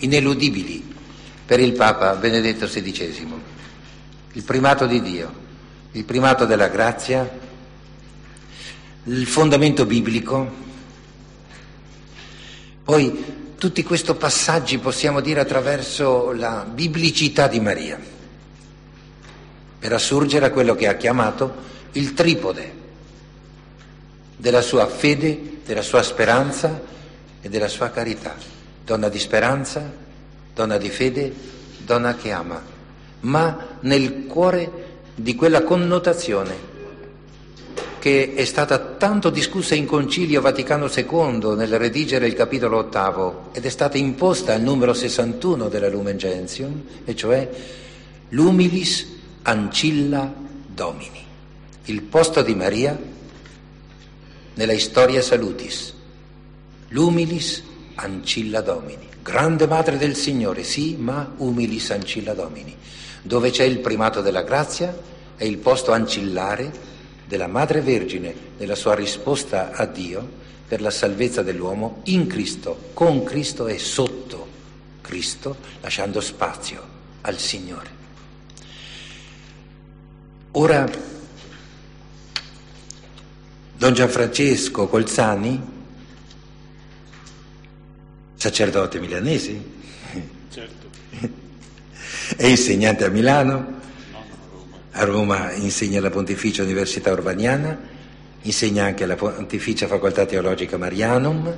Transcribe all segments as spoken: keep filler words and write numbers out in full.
ineludibili per il Papa Benedetto sedicesimo. Il primato di Dio, il primato della grazia, il fondamento biblico. Poi tutti questi passaggi possiamo dire attraverso la biblicità di Maria, per assurgere a quello che ha chiamato il tripode della sua fede, della sua speranza e della sua carità. Donna di speranza, donna di fede, donna che ama, ma nel cuore di quella connotazione che è stata tanto discussa in Concilio Vaticano secondo nel redigere il capitolo ottavo ed è stata imposta al numero sessantuno della Lumen Gentium, e cioè l'humilis ancilla Domini, il posto di Maria nella Historia Salutis, l'humilis ancilla Domini, grande madre del Signore, sì, ma humilis ancilla Domini, dove c'è il primato della grazia e il posto ancillare della Madre Vergine nella sua risposta a Dio per la salvezza dell'uomo in Cristo, con Cristo e sotto Cristo, lasciando spazio al Signore. Ora, Don Gianfrancesco Colzani, sacerdote milanese, certo, è insegnante a Milano. A Roma insegna alla Pontificia Università Urbaniana, insegna anche alla Pontificia Facoltà Teologica Marianum.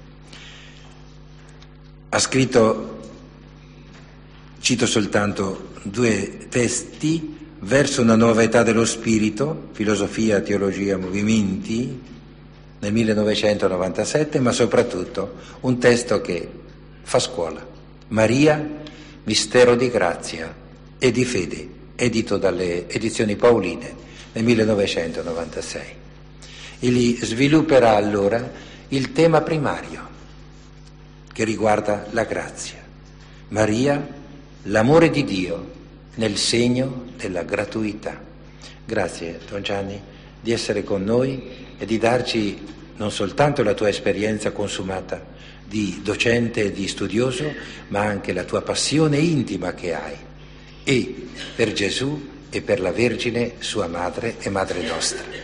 Ha scritto, cito soltanto due testi, Verso una nuova età dello spirito, filosofia, teologia, movimenti, nel millenovecentonovantasette, ma soprattutto un testo che fa scuola, Maria, mistero di grazia e di fede, edito dalle edizioni Pauline nel millenovecentonovantasei. Egli svilupperà allora il tema primario che riguarda la grazia. Maria, l'amore di Dio nel segno della gratuità. Grazie, Don Gianni, di essere con noi e di darci non soltanto la tua esperienza consumata di docente e di studioso, ma anche la tua passione intima che hai, e per Gesù e per la Vergine, sua madre e madre nostra.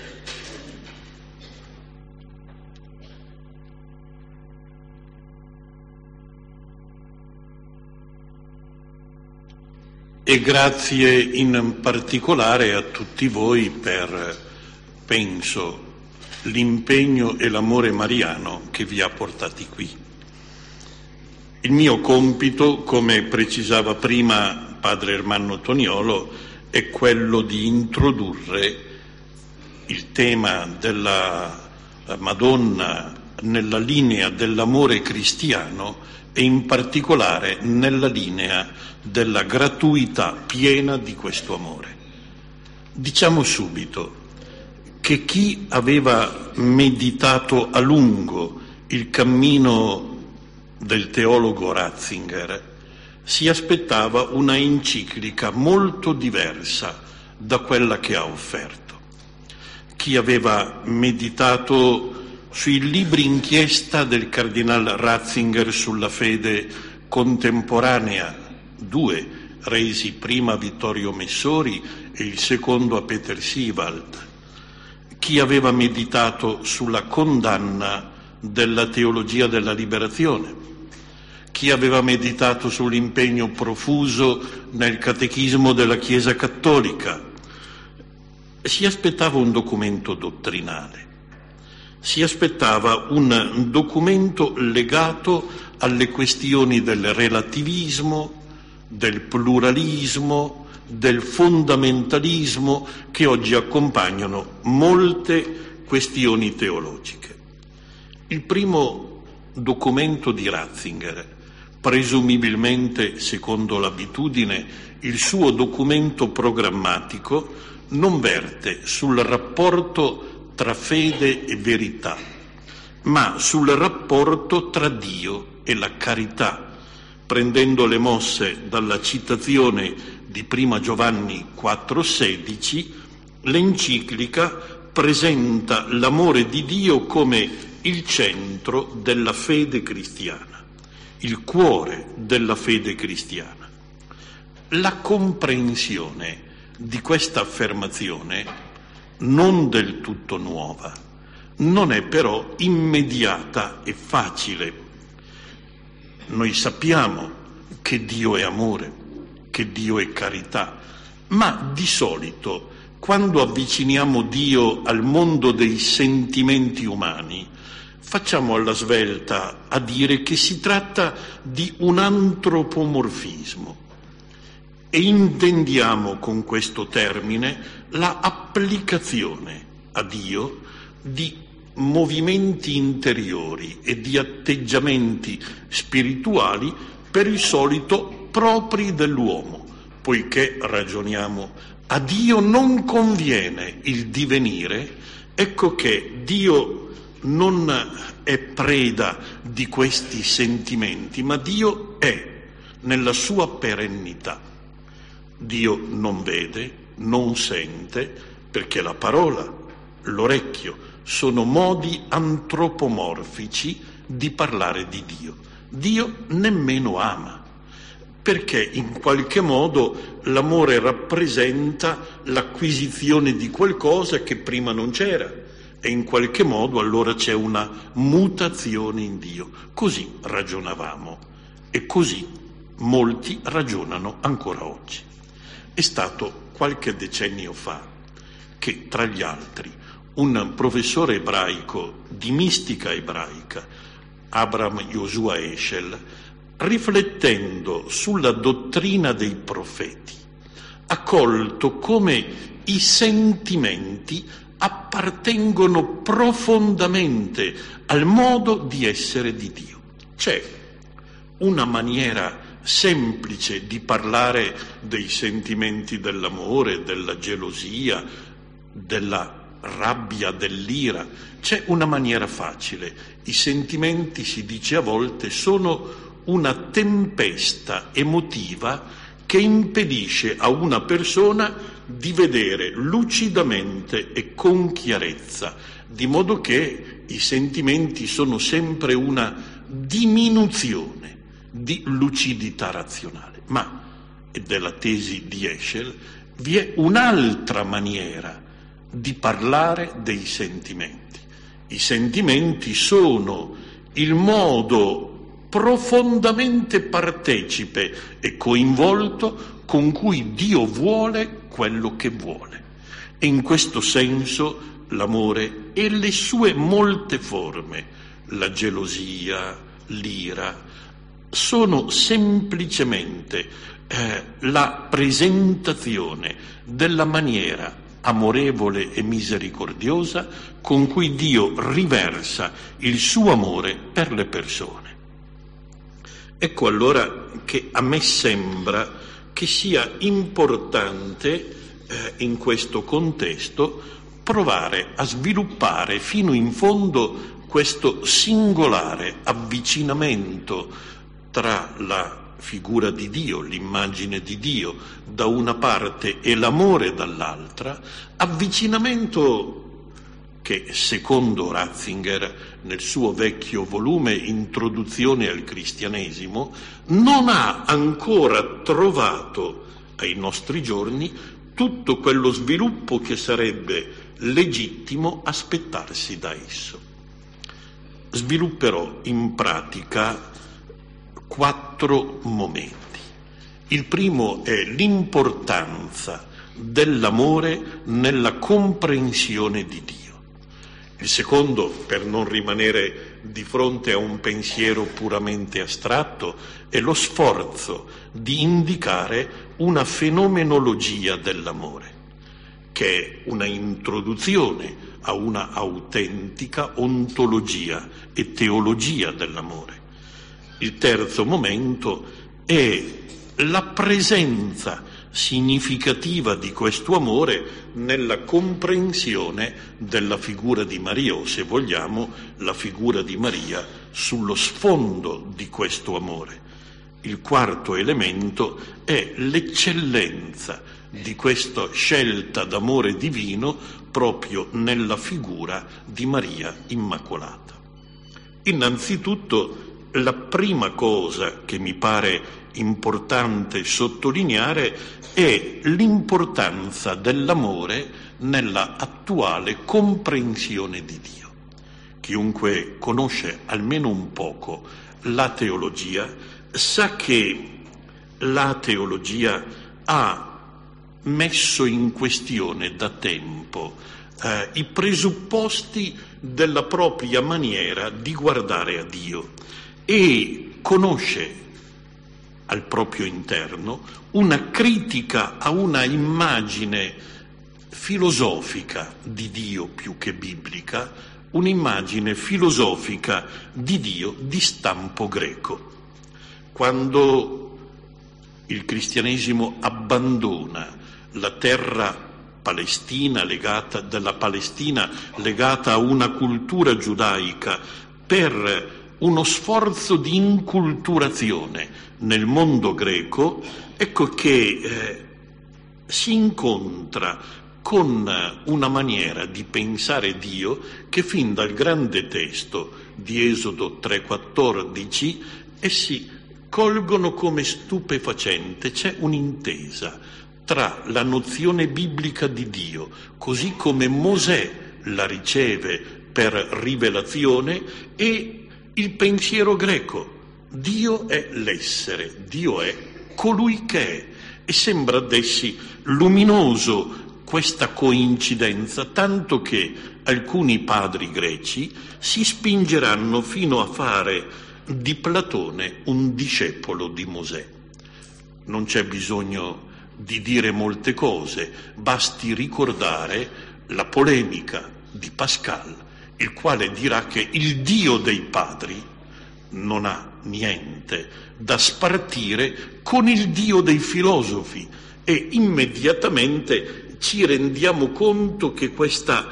E grazie in particolare a tutti voi per, penso, l'impegno e l'amore mariano che vi ha portati qui. Il mio compito, come precisava prima padre Ermanno Toniolo, è quello di introdurre il tema della Madonna nella linea dell'amore cristiano e in particolare nella linea della gratuità piena di questo amore. Diciamo subito che chi aveva meditato a lungo il cammino del teologo Ratzinger si aspettava una enciclica molto diversa da quella che ha offerto. Chi aveva meditato sui libri inchiesta del cardinal Ratzinger sulla fede contemporanea, due resi prima a Vittorio Messori e il secondo a Peter Siewald, chi aveva meditato sulla condanna della teologia della liberazione, chi aveva meditato sull'impegno profuso nel catechismo della Chiesa Cattolica, si aspettava un documento dottrinale. Si aspettava un documento legato alle questioni del relativismo, del pluralismo, del fondamentalismo che oggi accompagnano molte questioni teologiche. Il primo documento di Ratzinger, presumibilmente, secondo l'abitudine, il suo documento programmatico, non verte sul rapporto tra fede e verità, ma sul rapporto tra Dio e la carità, prendendo le mosse dalla citazione di prima Giovanni quattro sedici, l'enciclica presenta l'amore di Dio come il centro della fede cristiana. il cuore della fede cristiana. La comprensione di questa affermazione, non del tutto nuova, non è però immediata e facile. Noi sappiamo che Dio è amore, che Dio è carità, ma di solito quando avviciniamo Dio al mondo dei sentimenti umani facciamo alla svelta a dire che si tratta di un antropomorfismo e intendiamo con questo termine la applicazione a Dio di movimenti interiori e di atteggiamenti spirituali per il solito propri dell'uomo, poiché ragioniamo a Dio non conviene il divenire, ecco che Dio non è preda di questi sentimenti, ma Dio è nella sua perennità. Dio non vede, non sente, perché la parola, l'orecchio, sono modi antropomorfici di parlare di Dio. Dio nemmeno ama, perché in qualche modo l'amore rappresenta l'acquisizione di qualcosa che prima non c'era e in qualche modo allora c'è una mutazione in Dio. Così ragionavamo e così molti ragionano ancora oggi. È stato qualche decennio fa che, tra gli altri, un professore ebraico di mistica ebraica, Abraham Yoshua Heschel, riflettendo sulla dottrina dei profeti, ha colto come i sentimenti appartengono profondamente al modo di essere di Dio. C'è una maniera semplice di parlare dei sentimenti dell'amore, della gelosia, della rabbia, dell'ira. C'è una maniera facile. I sentimenti, si dice a volte, sono una tempesta emotiva che impedisce a una persona di vedere lucidamente e con chiarezza, di modo che i sentimenti sono sempre una diminuzione di lucidità razionale. Ma, e della tesi di Heschel, vi è un'altra maniera di parlare dei sentimenti. I sentimenti sono il modo profondamente partecipe e coinvolto con cui Dio vuole quello che vuole. E in questo senso l'amore e le sue molte forme, la gelosia, l'ira, sono semplicemente eh, la presentazione della maniera amorevole e misericordiosa con cui Dio riversa il suo amore per le persone. Ecco allora che a me sembra che sia importante eh, in questo contesto provare a sviluppare fino in fondo questo singolare avvicinamento tra la figura di Dio, l'immagine di Dio da una parte e l'amore dall'altra, avvicinamento che secondo Ratzinger nel suo vecchio volume Introduzione al cristianesimo non ha ancora trovato ai nostri giorni tutto quello sviluppo che sarebbe legittimo aspettarsi da esso. Svilupperò in pratica quattro momenti. Il primo è l'importanza dell'amore nella comprensione di Dio. Il secondo, per non rimanere di fronte a un pensiero puramente astratto, è lo sforzo di indicare una fenomenologia dell'amore, che è una introduzione a una autentica ontologia e teologia dell'amore. Il terzo momento è la presenza significativa di questo amore nella comprensione della figura di Maria, o se vogliamo la figura di Maria sullo sfondo di questo amore. Il quarto elemento è l'eccellenza di questa scelta d'amore divino proprio nella figura di Maria Immacolata. Innanzitutto la prima cosa che mi pare importante sottolineare è l'importanza dell'amore nella attuale comprensione di Dio. Chiunque conosce almeno un poco la teologia sa che la teologia ha messo in questione da tempo eh, i presupposti della propria maniera di guardare a Dio e conosce al proprio interno una critica a una immagine filosofica di Dio più che biblica, un'immagine filosofica di Dio di stampo greco. Quando il cristianesimo abbandona la terra palestina legata, della Palestina legata a una cultura giudaica per uno sforzo di inculturazione nel mondo greco, ecco che eh, si incontra con una maniera di pensare Dio che fin dal grande testo di Esodo tre quattordici essi colgono come stupefacente. C'è un'intesa tra la nozione biblica di Dio, così come Mosè la riceve per rivelazione, e il pensiero greco. Dio è l'essere, Dio è colui che è, e sembra dessi luminoso questa coincidenza, tanto che alcuni padri greci si spingeranno fino a fare di Platone un discepolo di Mosè. Non c'è bisogno di dire molte cose, basti ricordare la polemica di Pascal, il quale dirà che il Dio dei padri non ha niente da spartire con il Dio dei filosofi, e immediatamente ci rendiamo conto che questa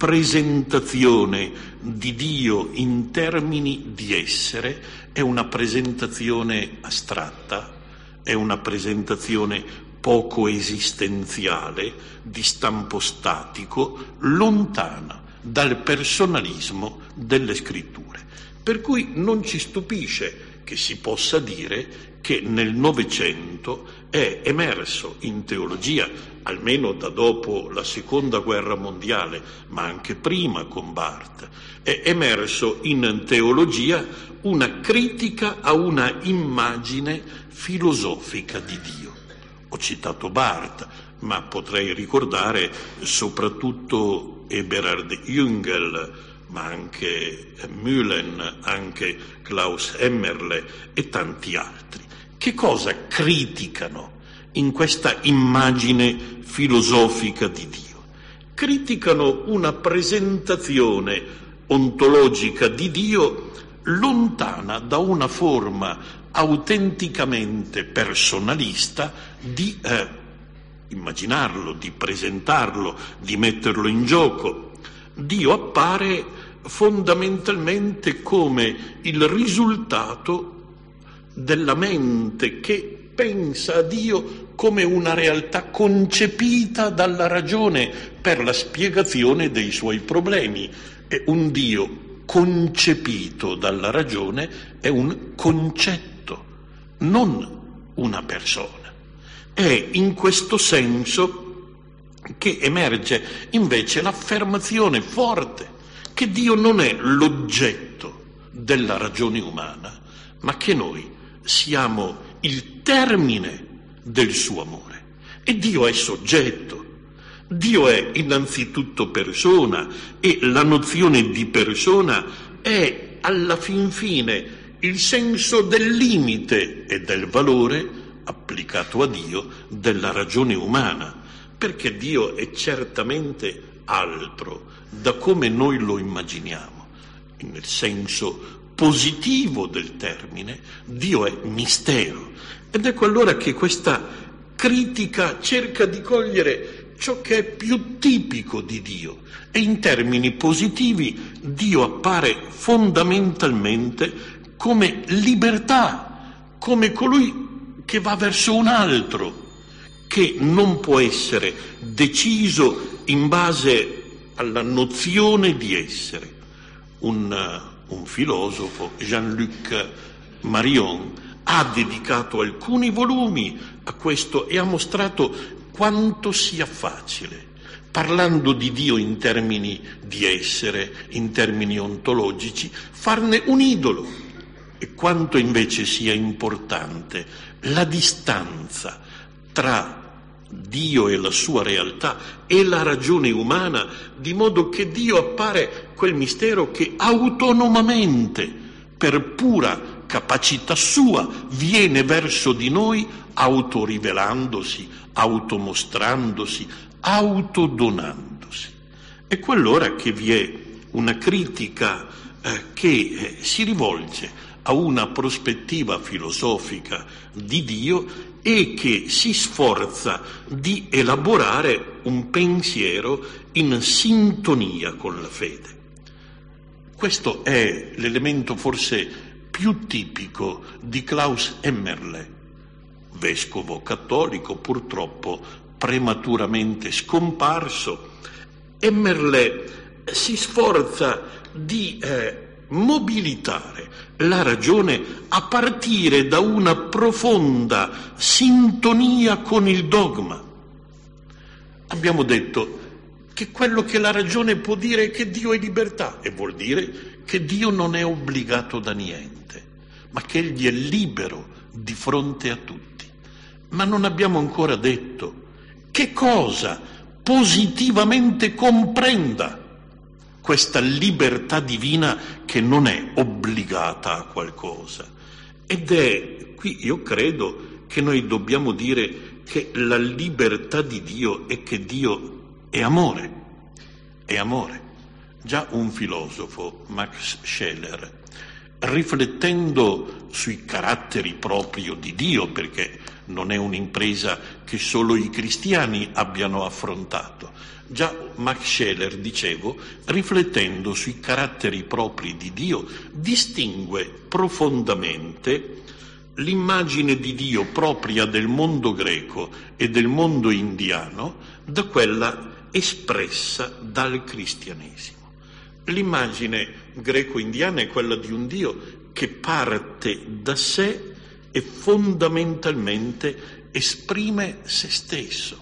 presentazione di Dio in termini di essere è una presentazione astratta, è una presentazione poco esistenziale, di stampo statico, lontana dal personalismo delle scritture. Per cui non ci stupisce che si possa dire che nel Novecento è emerso in teologia, almeno da dopo la Seconda Guerra Mondiale, ma anche prima con Barth, è emerso in teologia una critica a una immagine filosofica di Dio. Ho citato Barth, ma potrei ricordare soprattutto Eberhard Jüngel, ma anche Mühlen, anche Klaus Emmerle e tanti altri. Che cosa criticano in questa immagine filosofica di Dio? Criticano una presentazione ontologica di Dio lontana da una forma autenticamente personalista di eh, immaginarlo, di presentarlo, di metterlo in gioco. Dio appare fondamentalmente come il risultato della mente che pensa a Dio come una realtà concepita dalla ragione per la spiegazione dei suoi problemi. E un Dio concepito dalla ragione è un concetto, non una persona. È in questo senso che emerge invece l'affermazione forte che Dio non è l'oggetto della ragione umana, ma che noi siamo il termine del suo amore. E Dio è soggetto, Dio è innanzitutto persona, e la nozione di persona è alla fin fine il senso del limite e del valore applicato a Dio della ragione umana, perché Dio è certamente altro da come noi lo immaginiamo. Nel senso positivo del termine, Dio è mistero. Ed ecco allora che questa critica cerca di cogliere ciò che è più tipico di Dio, e in termini positivi Dio appare fondamentalmente come libertà, come colui che va verso un altro, che non può essere deciso in base alla nozione di essere. Un, un filosofo, Jean-Luc Marion ha dedicato alcuni volumi a questo e ha mostrato quanto sia facile, parlando di Dio in termini di essere, in termini ontologici, farne un idolo, e quanto invece sia importante la distanza tra Dio e la sua realtà e la ragione umana, di modo che Dio appare quel mistero che autonomamente, per pura capacità sua, viene verso di noi autorivelandosi, automostrandosi, autodonandosi. È quell'ora che vi è una critica eh, che eh, si rivolge a una prospettiva filosofica di Dio e che si sforza di elaborare un pensiero in sintonia con la fede. Questo è l'elemento forse più tipico di Klaus Emmerle, vescovo cattolico purtroppo prematuramente scomparso. Emmerle si sforza di eh, mobilitare la ragione a partire da una profonda sintonia con il dogma. Abbiamo detto che quello che la ragione può dire è che Dio è libertà, e vuol dire che Dio non è obbligato da niente, ma che Egli è libero di fronte a tutti. Ma non abbiamo ancora detto che cosa positivamente comprenda questa libertà divina che non è obbligata a qualcosa. Ed è qui, io credo, che noi dobbiamo dire che la libertà di Dio è che Dio è amore, è amore. Già un filosofo, Max Scheler, riflettendo sui caratteri propri di Dio, perché non è un'impresa che solo i cristiani abbiano affrontato, già Max Scheler, dicevo, riflettendo sui caratteri propri di Dio, distingue profondamente l'immagine di Dio propria del mondo greco e del mondo indiano da quella espressa dal cristianesimo. L'immagine greco-indiana è quella di un Dio che parte da sé e fondamentalmente esprime se stesso.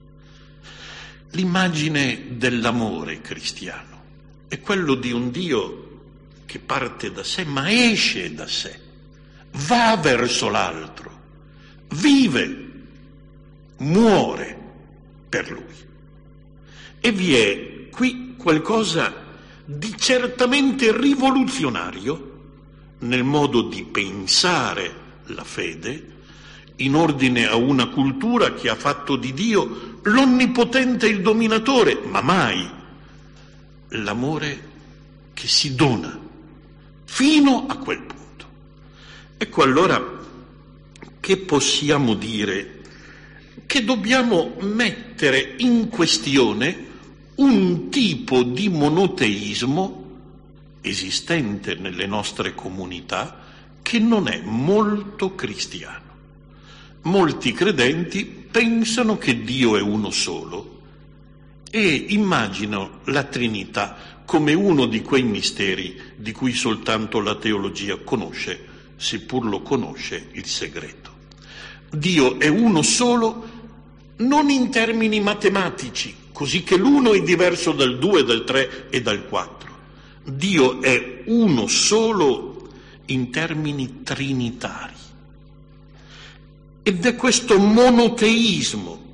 L'immagine dell'amore cristiano è quello di un Dio che parte da sé ma esce da sé, va verso l'altro, vive, muore per lui. E vi è qui qualcosa di certamente rivoluzionario nel modo di pensare la fede in ordine a una cultura che ha fatto di Dio l'onnipotente e il dominatore, ma mai l'amore che si dona fino a quel punto. Ecco allora che possiamo dire? Che dobbiamo mettere in questione un tipo di monoteismo esistente nelle nostre comunità che non è molto cristiano. Molti credenti pensano che Dio è uno solo e immaginano la Trinità come uno di quei misteri di cui soltanto la teologia conosce, seppur lo conosce, il segreto. Dio è uno solo non in termini matematici, così che l'uno è diverso dal due, dal tre e dal quattro. Dio è uno solo in termini trinitari. Ed è questo monoteismo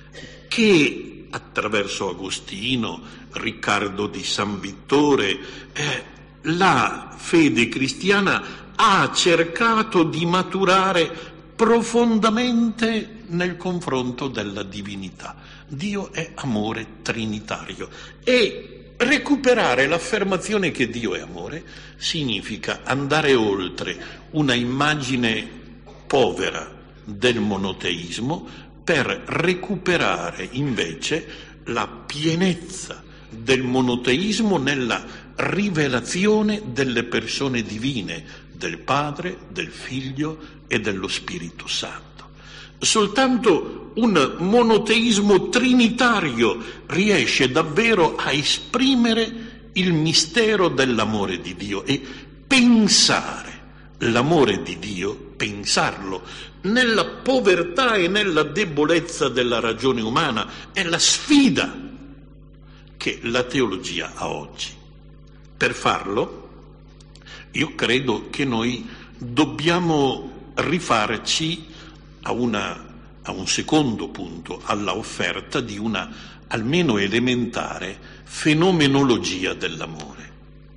che attraverso Agostino, Riccardo di San Vittore, eh, la fede cristiana ha cercato di maturare profondamente nel confronto della divinità. Dio è amore trinitario e recuperare l'affermazione che Dio è amore significa andare oltre una immagine povera del monoteismo per recuperare invece la pienezza del monoteismo nella rivelazione delle persone divine, del Padre, del Figlio e dello Spirito Santo. Soltanto un monoteismo trinitario riesce davvero a esprimere il mistero dell'amore di Dio e pensare l'amore di Dio, pensarlo nella povertà e nella debolezza della ragione umana, è la sfida che la teologia ha oggi. Per farlo, io credo che noi dobbiamo rifarci a, una, a un secondo punto, alla offerta di una almeno elementare fenomenologia dell'amore.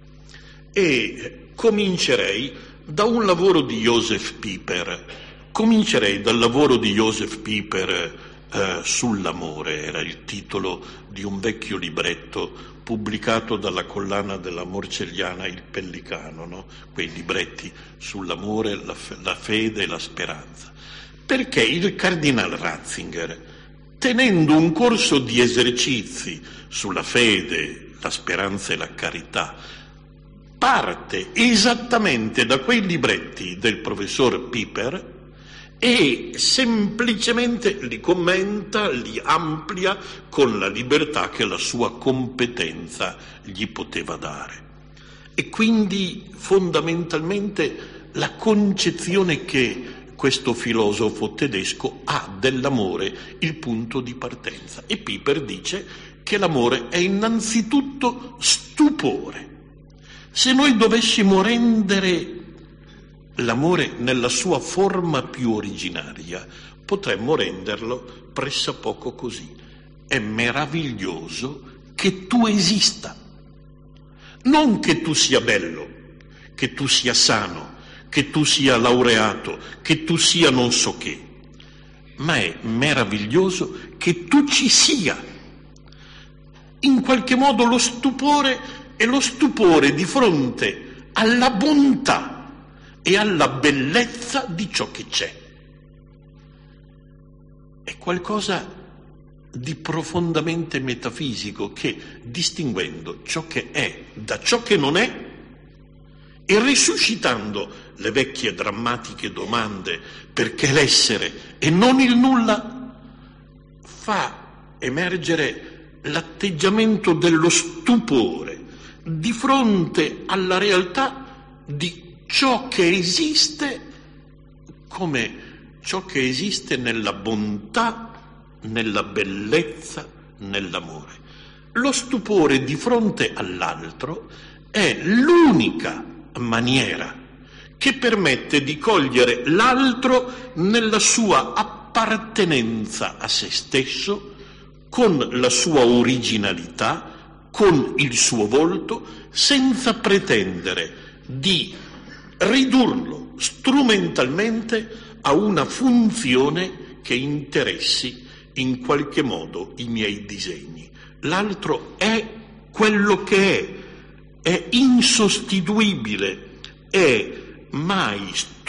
E comincerei da un lavoro di Joseph Pieper, comincerei dal lavoro di Joseph Pieper eh, sull'amore, era il titolo di un vecchio libretto pubblicato dalla collana della Morcelliana Il Pellicano, no? Quei libretti sull'amore, la, la fede e la speranza. Perché il cardinal Ratzinger, tenendo un corso di esercizi sulla fede, la speranza e la carità, parte esattamente da quei libretti del professor Pieper e semplicemente li commenta, li amplia con la libertà che la sua competenza gli poteva dare. E quindi fondamentalmente la concezione che questo filosofo tedesco ha dell'amore il punto di partenza. E Pieper dice che l'amore è innanzitutto stupore. Se noi dovessimo rendere l'amore nella sua forma più originaria, potremmo renderlo pressappoco così: è meraviglioso che tu esista, non che tu sia bello, che tu sia sano, che tu sia laureato, che tu sia non so che, ma è meraviglioso che tu ci sia. In qualche modo lo stupore è lo stupore di fronte alla bontà e alla bellezza di ciò che c'è. È qualcosa di profondamente metafisico che, distinguendo ciò che è da ciò che non è e risuscitando le vecchie drammatiche domande perché l'essere e non il nulla, fa emergere l'atteggiamento dello stupore di fronte alla realtà di ciò che esiste, come ciò che esiste nella bontà, nella bellezza, nell'amore. Lo stupore di fronte all'altro è l'unica maniera che permette di cogliere l'altro nella sua appartenenza a se stesso, con la sua originalità, con il suo volto, senza pretendere di ridurlo strumentalmente a una funzione che interessi in qualche modo i miei disegni. L'altro è quello che è, è insostituibile, è mai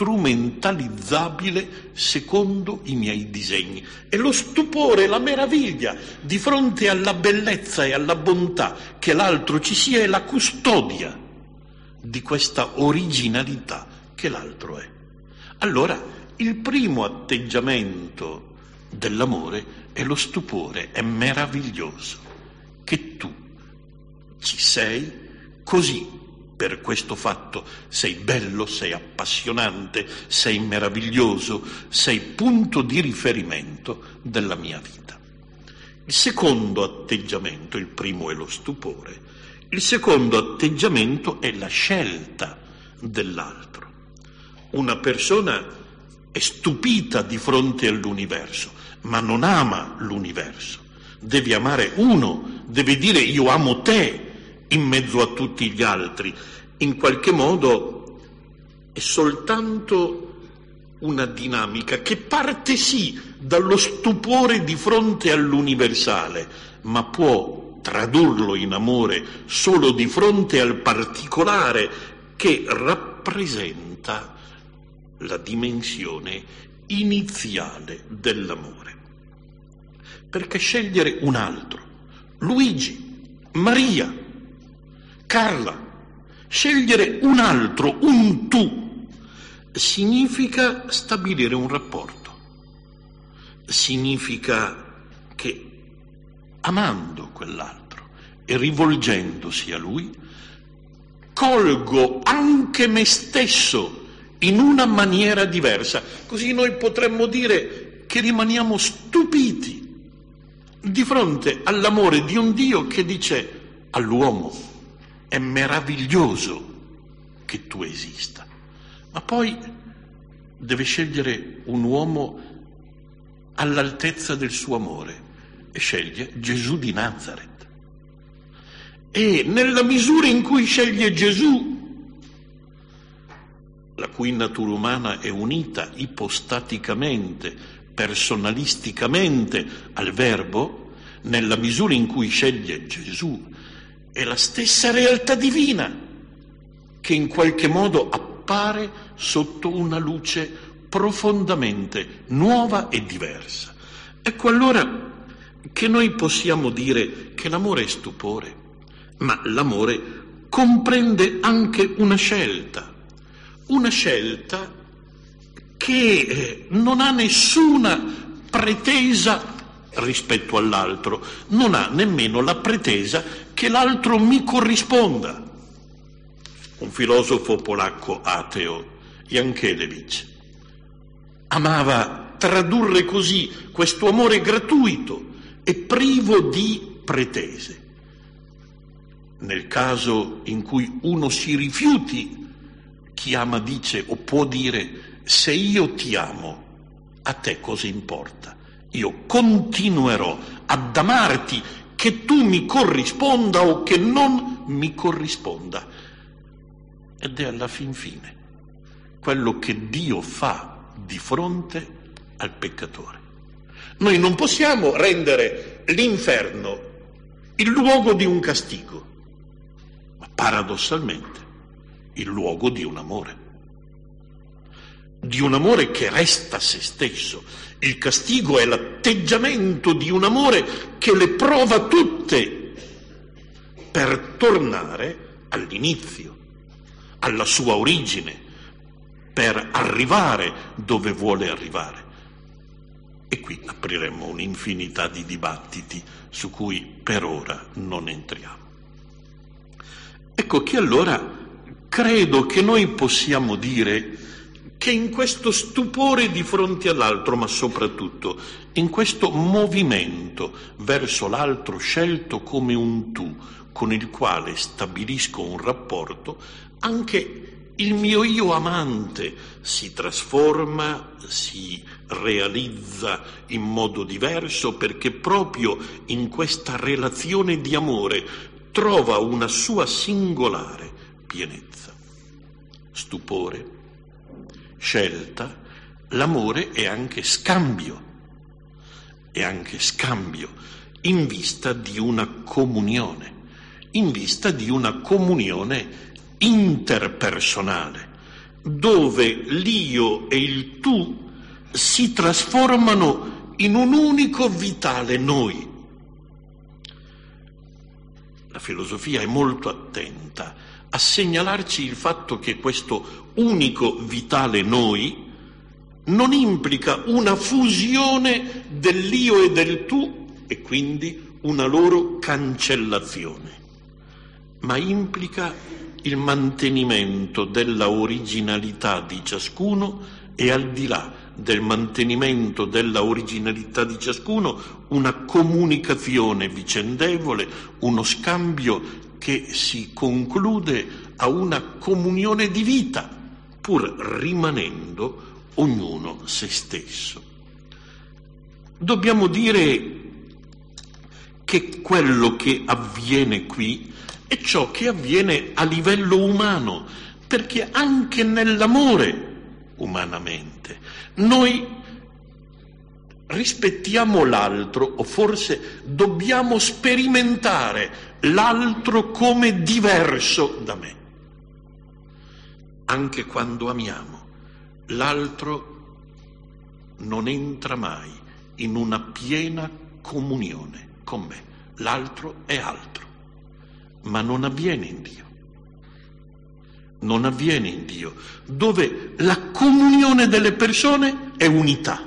strumentalizzabile secondo i miei disegni. E lo stupore, la meraviglia di fronte alla bellezza e alla bontà che l'altro ci sia è la custodia di questa originalità che l'altro è. Allora, il primo atteggiamento dell'amore è lo stupore, è meraviglioso che tu ci sei così. Per questo fatto sei bello, sei appassionante, sei meraviglioso, sei punto di riferimento della mia vita. Il secondo atteggiamento, il primo è lo stupore, il secondo atteggiamento è la scelta dell'altro. Una persona è stupita di fronte all'universo, ma non ama l'universo. Deve amare uno, deve dire io amo te in mezzo a tutti gli altri. In qualche modo è soltanto una dinamica che parte sì dallo stupore di fronte all'universale, ma può tradurlo in amore solo di fronte al particolare che rappresenta la dimensione iniziale dell'amore. Perché scegliere un altro, Luigi, Maria, Carla, scegliere un altro, un tu, significa stabilire un rapporto, significa che amando quell'altro e rivolgendosi a lui, colgo anche me stesso in una maniera diversa. Così noi potremmo dire che rimaniamo stupiti di fronte all'amore di un Dio che dice all'uomo: è meraviglioso che tu esista, ma poi deve scegliere un uomo all'altezza del suo amore e sceglie Gesù di Nazaret. E nella misura in cui sceglie Gesù, la cui natura umana è unita ipostaticamente, personalisticamente al Verbo, nella misura in cui sceglie Gesù, è la stessa realtà divina che in qualche modo appare sotto una luce profondamente nuova e diversa. Ecco allora che noi possiamo dire che l'amore è stupore, ma l'amore comprende anche una scelta, una scelta che non ha nessuna pretesa rispetto all'altro, non ha nemmeno la pretesa che l'altro mi corrisponda. Un filosofo polacco ateo, Jankelewicz, amava tradurre così questo amore gratuito e privo di pretese. Nel caso in cui uno si rifiuti, chi ama dice o può dire: se io ti amo, a te cosa importa? Io continuerò ad amarti, che tu mi corrisponda o che non mi corrisponda. Ed è alla fin fine quello che Dio fa di fronte al peccatore. Noi non possiamo rendere l'inferno il luogo di un castigo, ma paradossalmente il luogo di un amore, di un amore che resta se stesso. Il castigo è l'atteggiamento di un amore che le prova tutte per tornare all'inizio, alla sua origine, per arrivare dove vuole arrivare. E qui apriremmo un'infinità di dibattiti su cui per ora non entriamo. Ecco che allora credo che noi possiamo dire che in questo stupore di fronte all'altro, ma soprattutto in questo movimento verso l'altro scelto come un tu, con il quale stabilisco un rapporto, anche il mio io amante si trasforma, si realizza in modo diverso, perché proprio in questa relazione di amore trova una sua singolare pienezza. Stupore, scelta, l'amore è anche scambio, è anche scambio in vista di una comunione, in vista di una comunione interpersonale, dove l'io e il tu si trasformano in un unico vitale noi. La filosofia è molto attenta a segnalarci il fatto che questo unico vitale noi non implica una fusione dell'io e del tu e quindi una loro cancellazione, ma implica il mantenimento della originalità di ciascuno e, al di là del mantenimento della originalità di ciascuno, una comunicazione vicendevole, uno scambio che si conclude a una comunione di vita, pur rimanendo ognuno se stesso. Dobbiamo dire che quello che avviene qui è ciò che avviene a livello umano, perché anche nell'amore, umanamente, noi rispettiamo l'altro, o forse dobbiamo sperimentare l'altro come diverso da me. Anche quando amiamo, l'altro non entra mai in una piena comunione con me. L'altro è altro, ma non avviene in Dio. Non avviene in Dio, dove la comunione delle persone è unità.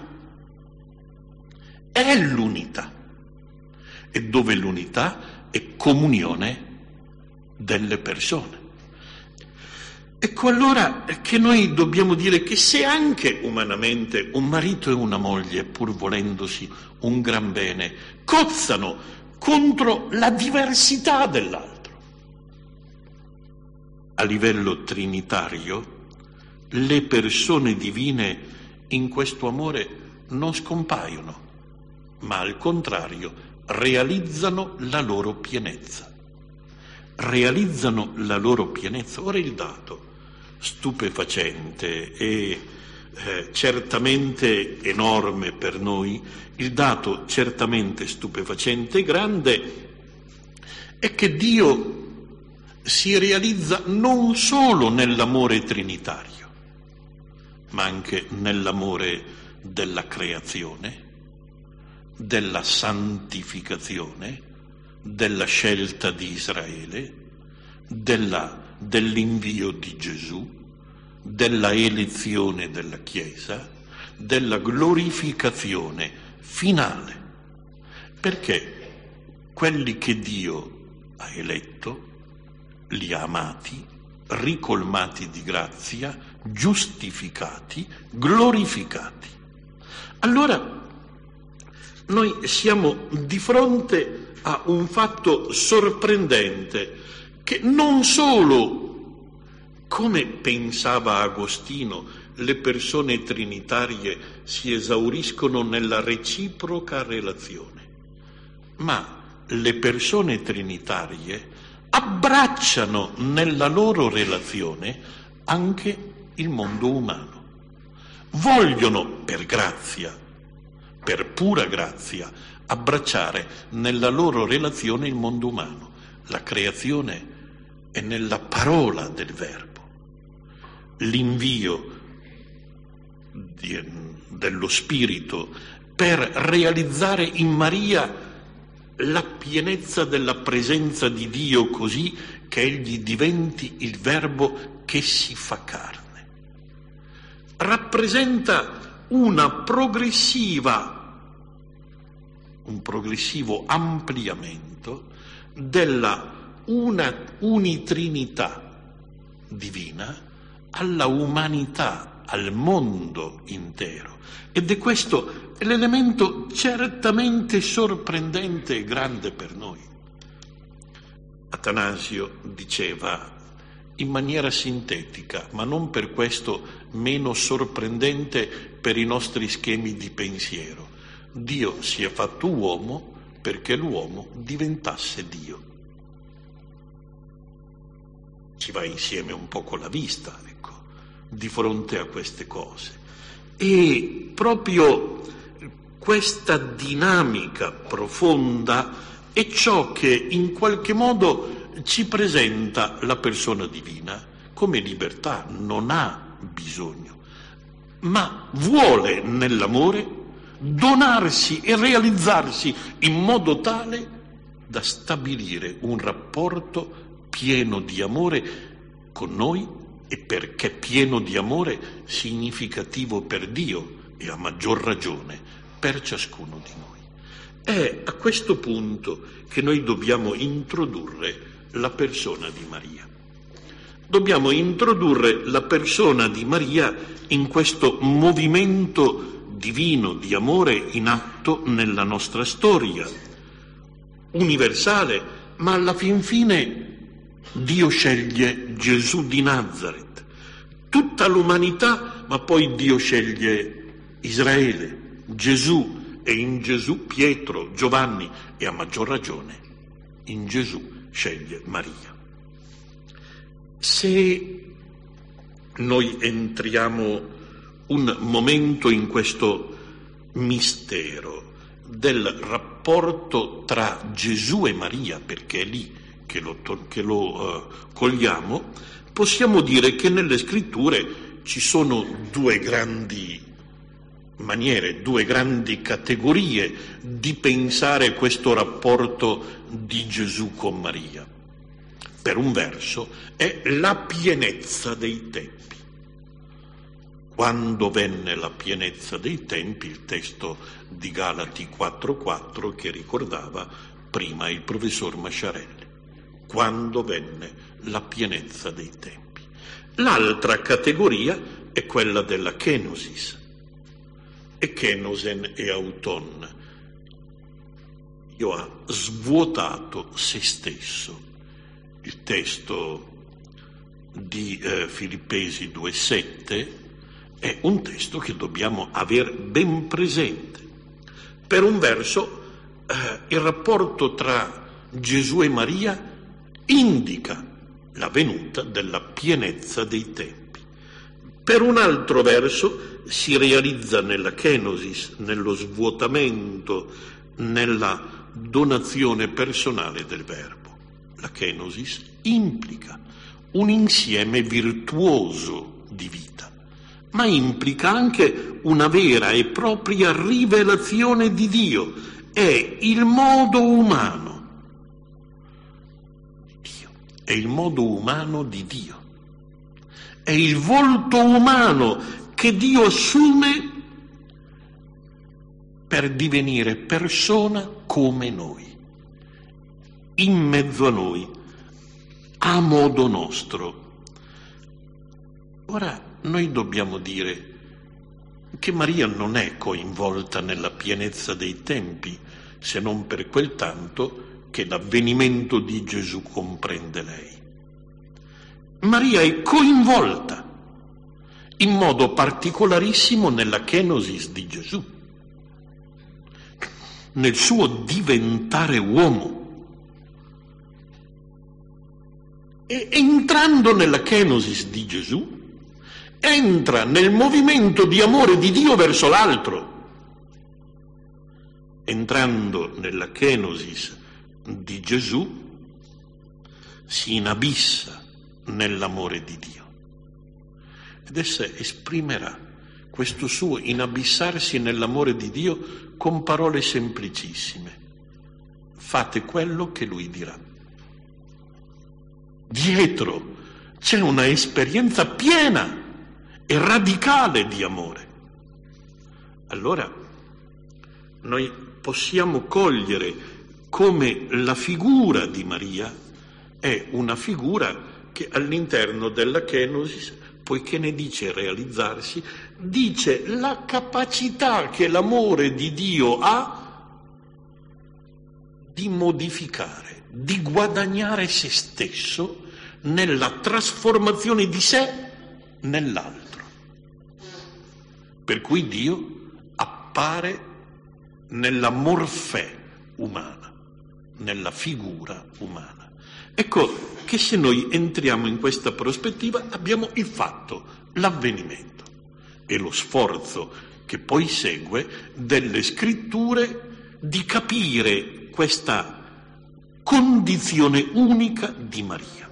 È l'unità. E dove l'unità è comunione delle persone. Ecco allora che noi dobbiamo dire che se anche umanamente un marito e una moglie, pur volendosi un gran bene, cozzano contro la diversità dell'altro, a livello trinitario le persone divine in questo amore non scompaiono, ma al contrario realizzano la loro pienezza. Realizzano la loro pienezza. Ora il dato stupefacente e eh, certamente enorme per noi, il dato certamente stupefacente e grande è che Dio si realizza non solo nell'amore trinitario, ma anche nell'amore della creazione, della santificazione, della scelta di Israele, della, dell'invio di Gesù, della elezione della Chiesa, della glorificazione finale, perché quelli che Dio ha eletto, li ha amati, ricolmati di grazia, giustificati, glorificati. Allora noi siamo di fronte a un fatto sorprendente che non solo, come pensava Agostino, le persone trinitarie si esauriscono nella reciproca relazione, ma le persone trinitarie abbracciano nella loro relazione anche il mondo umano. Vogliono, per grazia, per pura grazia, abbracciare nella loro relazione il mondo umano. La creazione è nella parola del Verbo. L'invio di, dello Spirito per realizzare in Maria la pienezza della presenza di Dio, così che egli diventi il Verbo che si fa carne. Rappresenta una progressiva un progressivo ampliamento della una unitrinità divina alla umanità, al mondo intero. Ed è questo l'elemento certamente sorprendente e grande per noi. Atanasio diceva in maniera sintetica, ma non per questo meno sorprendente per i nostri schemi di pensiero: Dio si è fatto uomo perché l'uomo diventasse Dio. Ci va insieme un po' con la vista, ecco, di fronte a queste cose. E proprio questa dinamica profonda è ciò che in qualche modo ci presenta la persona divina come libertà. Non ha bisogno, ma vuole nell'amore donarsi e realizzarsi in modo tale da stabilire un rapporto pieno di amore con noi, e perché pieno di amore significativo per Dio e a maggior ragione per ciascuno di noi. È a questo punto che noi dobbiamo introdurre la persona di Maria. Dobbiamo introdurre la persona di Maria in questo movimento divino di amore in atto nella nostra storia, universale, ma alla fin fine Dio sceglie Gesù di Nazaret, tutta l'umanità, ma poi Dio sceglie Israele, Gesù, e in Gesù Pietro, Giovanni, e a maggior ragione in Gesù sceglie Maria. Se noi entriamo un momento in questo mistero del rapporto tra Gesù e Maria, perché è lì che lo, che lo uh, cogliamo, possiamo dire che nelle scritture ci sono due grandi maniere, due grandi categorie di pensare questo rapporto di Gesù con Maria. Per un verso è la pienezza dei tempi. Quando venne la pienezza dei tempi, il testo di Galati quattro quattro che ricordava prima il professor Masciarelli. Quando venne la pienezza dei tempi. L'altra categoria è quella della kenosis, e kenosen e auton. Dio ha svuotato se stesso. Il testo di eh, Filippesi due sette è un testo che dobbiamo aver ben presente. Per un verso eh, il rapporto tra Gesù e Maria indica la venuta della pienezza dei tempi. Per un altro verso si realizza nella kenosis, nello svuotamento, nella donazione personale del Verbo. La kenosis implica un insieme virtuoso di vita, ma implica anche una vera e propria rivelazione di Dio. È il modo umano di Dio, è il modo umano di Dio, è il volto umano che Dio assume per divenire persona come noi, in mezzo a noi, a modo nostro. Ora, noi dobbiamo dire che Maria non è coinvolta nella pienezza dei tempi, se non per quel tanto che l'avvenimento di Gesù comprende lei. Maria è coinvolta in modo particolarissimo nella kenosis di Gesù, nel suo diventare uomo. E entrando nella kenosis di Gesù, entra nel movimento di amore di Dio verso l'altro. Entrando nella kenosis di Gesù, si inabissa nell'amore di Dio. Ed essa esprimerà questo suo inabissarsi nell'amore di Dio con parole semplicissime. Fate quello che Lui dirà. Dietro c'è una esperienza piena e radicale di amore. Allora noi possiamo cogliere come la figura di Maria è una figura che all'interno della kenosis, poiché ne dice realizzarsi, dice la capacità che l'amore di Dio ha di modificare, di guadagnare se stesso nella trasformazione di sé nell'altro. Per cui Dio appare nella morfè umana, nella figura umana. Ecco che se noi entriamo in questa prospettiva abbiamo il fatto, l'avvenimento e lo sforzo che poi segue delle scritture di capire questa condizione unica di Maria,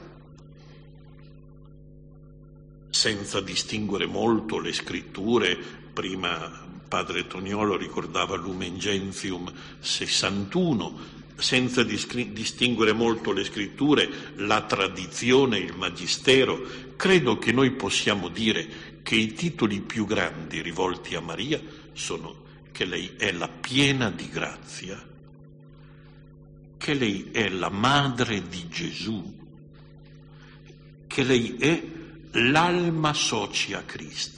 senza distinguere molto le scritture. Prima padre Toniolo ricordava Lumen Gentium sessantuno, senza distinguere molto le scritture, la tradizione, il magistero. Credo che noi possiamo dire che i titoli più grandi rivolti a Maria sono che lei è la piena di grazia, che lei è la madre di Gesù, che lei è l'alma socia Christi.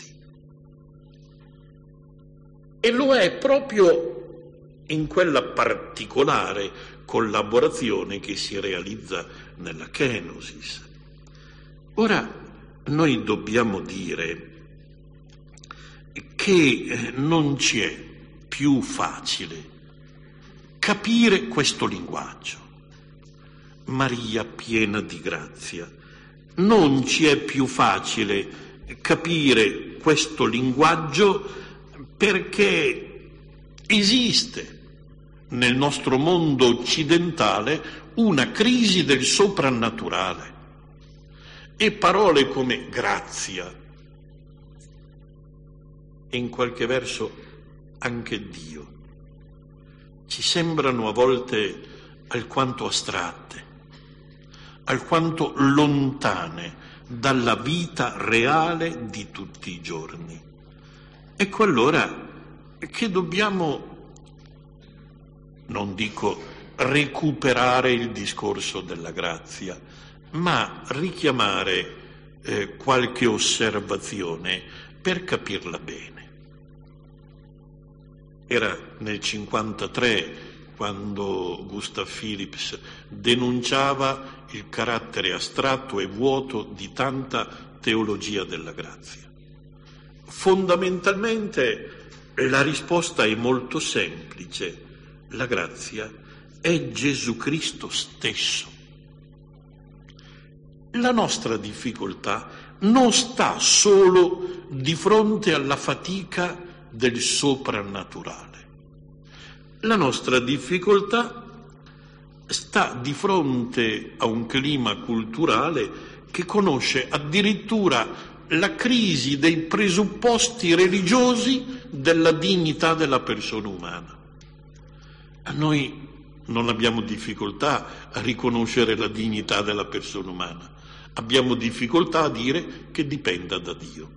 E lo è proprio in quella particolare collaborazione che si realizza nella kenosis. Ora, noi dobbiamo dire che non ci è più facile capire questo linguaggio. Maria piena di grazia. Non ci è più facile capire questo linguaggio perché esiste nel nostro mondo occidentale una crisi del soprannaturale e parole come grazia e in qualche verso anche Dio ci sembrano a volte alquanto astratte, alquanto lontane dalla vita reale di tutti i giorni. Ecco allora che dobbiamo, non dico recuperare il discorso della grazia, ma richiamare eh, qualche osservazione per capirla bene. Era nel cinquantatré quando Gustav Philips denunciava il carattere astratto e vuoto di tanta teologia della grazia. Fondamentalmente la risposta è molto semplice: la grazia è Gesù Cristo stesso. La nostra difficoltà non sta solo di fronte alla fatica del soprannaturale. La nostra difficoltà sta di fronte a un clima culturale che conosce addirittura la crisi dei presupposti religiosi della dignità della persona umana. A noi non abbiamo difficoltà a riconoscere la dignità della persona umana, abbiamo difficoltà a dire che dipenda da Dio.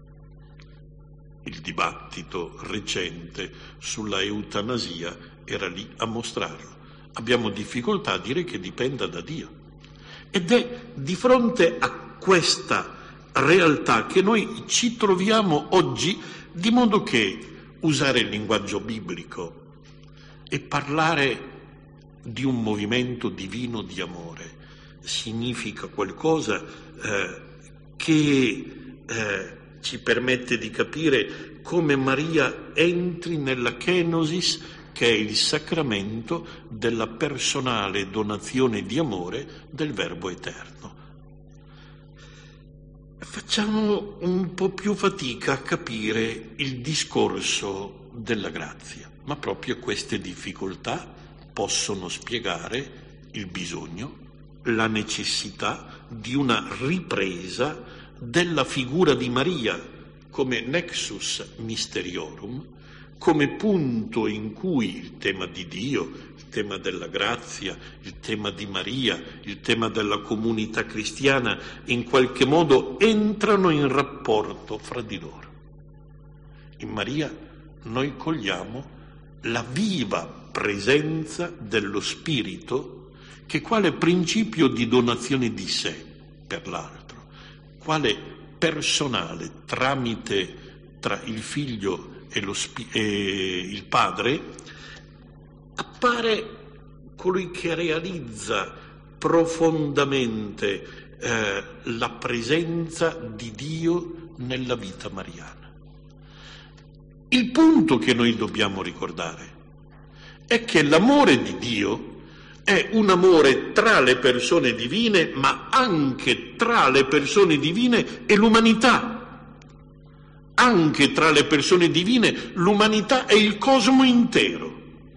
Il dibattito recente sulla eutanasia era lì a mostrarlo. Abbiamo difficoltà a dire che dipenda da Dio. Ed è di fronte a questa realtà che noi ci troviamo oggi, di modo che usare il linguaggio biblico e parlare di un movimento divino di amore significa qualcosa eh, che eh, ci permette di capire come Maria entri nella kenosis, che è il sacramento della personale donazione di amore del Verbo Eterno. Facciamo un po' più fatica a capire il discorso della grazia, ma proprio queste difficoltà possono spiegare il bisogno, la necessità di una ripresa della figura di Maria come nexus mysteriorum, come punto in cui il tema di Dio, il tema della grazia, il tema di Maria, il tema della comunità cristiana in qualche modo entrano in rapporto fra di loro. In Maria noi cogliamo la viva presenza dello Spirito che quale principio di donazione di sé per l'altro, quale personale tramite tra il Figlio e, lo spi- e il Padre, appare colui che realizza profondamente eh, la presenza di Dio nella vita mariana. Il punto che noi dobbiamo ricordare è che l'amore di Dio è un amore tra le persone divine, ma anche tra le persone divine e l'umanità. Anche tra le persone divine, l'umanità e il cosmo intero.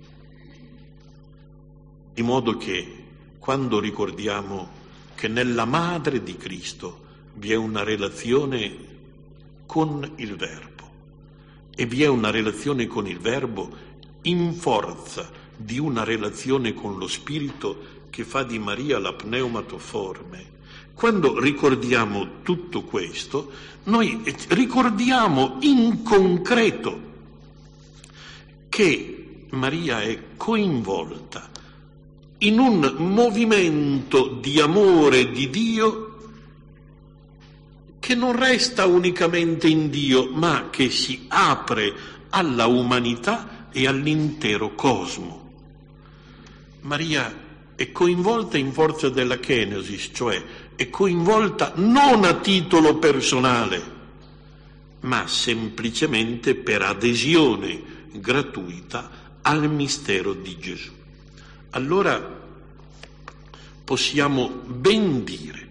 Di modo che quando ricordiamo che nella madre di Cristo vi è una relazione con il Verbo e vi è una relazione con il Verbo in forza di una relazione con lo Spirito che fa di Maria la pneumatoforme, quando ricordiamo tutto questo, noi ricordiamo in concreto che Maria è coinvolta in un movimento di amore di Dio che non resta unicamente in Dio, ma che si apre alla umanità e all'intero cosmo. Maria è coinvolta in forza della kenosis, cioè è coinvolta non a titolo personale, ma semplicemente per adesione gratuita al mistero di Gesù. Allora possiamo ben dire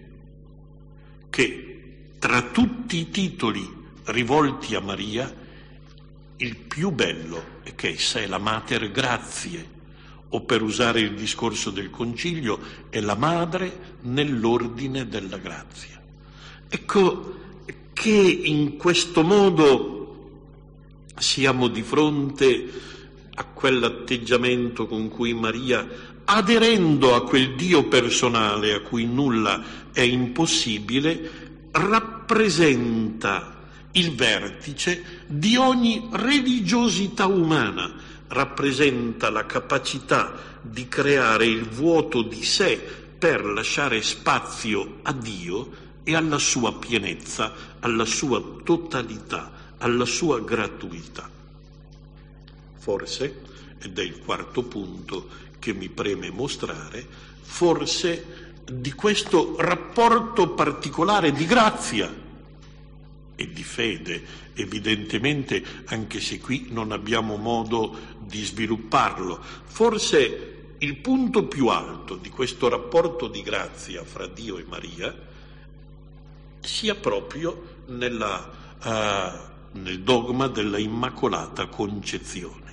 che tra tutti i titoli rivolti a Maria, il più bello è che essa è la Mater Gratiae, o per usare il discorso del Concilio, è la madre nell'ordine della grazia. Ecco che in questo modo siamo di fronte a quell'atteggiamento con cui Maria, aderendo a quel Dio personale a cui nulla è impossibile, rappresenta il vertice di ogni religiosità umana, rappresenta la capacità di creare il vuoto di sé per lasciare spazio a Dio e alla sua pienezza, alla sua totalità, alla sua gratuità. Forse, ed è il quarto punto che mi preme mostrare, forse di questo rapporto particolare di grazia e di fede, evidentemente, anche se qui non abbiamo modo di svilupparlo, forse il punto più alto di questo rapporto di grazia fra Dio e Maria sia proprio nella, uh, nel dogma della Immacolata Concezione,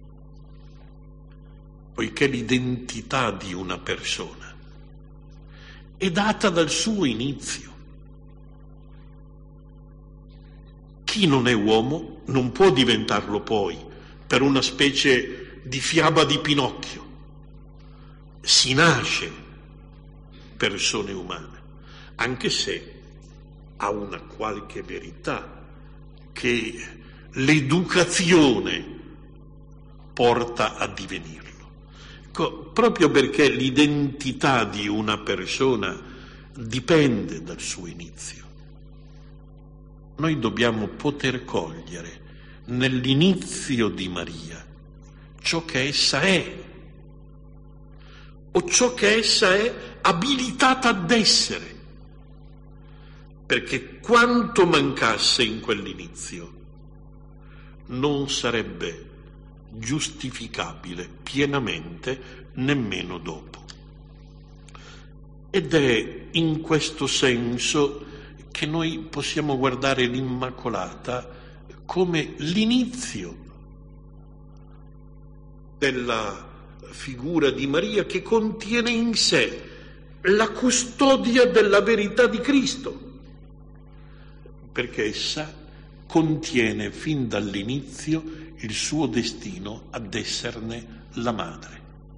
poiché l'identità di una persona è data dal suo inizio. Chi non è uomo non può diventarlo poi per una specie di fiaba di Pinocchio. Si nasce persone umane, anche se ha una qualche verità che l'educazione porta a divenirlo. Ecco, proprio perché l'identità di una persona dipende dal suo inizio, noi dobbiamo poter cogliere nell'inizio di Maria ciò che essa è, o ciò che essa è abilitata ad essere, perché quanto mancasse in quell'inizio non sarebbe giustificabile pienamente nemmeno dopo. Ed è in questo senso che noi possiamo guardare l'Immacolata come l'inizio della figura di Maria, che contiene in sé la custodia della verità di Cristo, perché essa contiene fin dall'inizio il suo destino ad esserne la madre.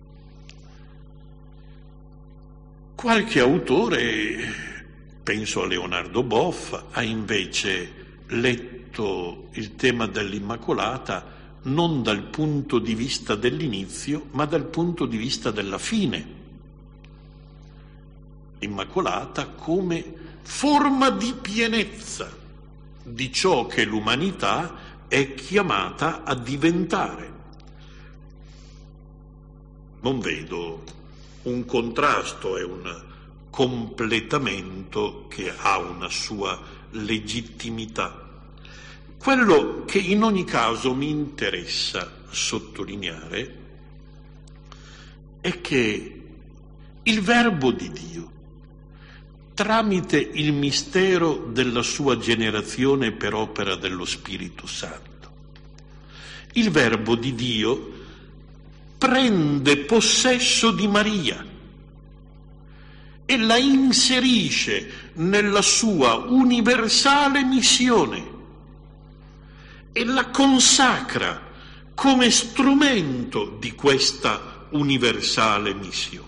Qualche autore, penso a Leonardo Boff, ha invece letto il tema dell'Immacolata non dal punto di vista dell'inizio, ma dal punto di vista della fine. Immacolata come forma di pienezza di ciò che l'umanità è chiamata a diventare. Non vedo un contrasto e un completamento che ha una sua legittimità. Quello che in ogni caso mi interessa sottolineare è che il Verbo di Dio, tramite il mistero della sua generazione per opera dello Spirito Santo, il Verbo di Dio prende possesso di Maria e la inserisce nella sua universale missione e la consacra come strumento di questa universale missione.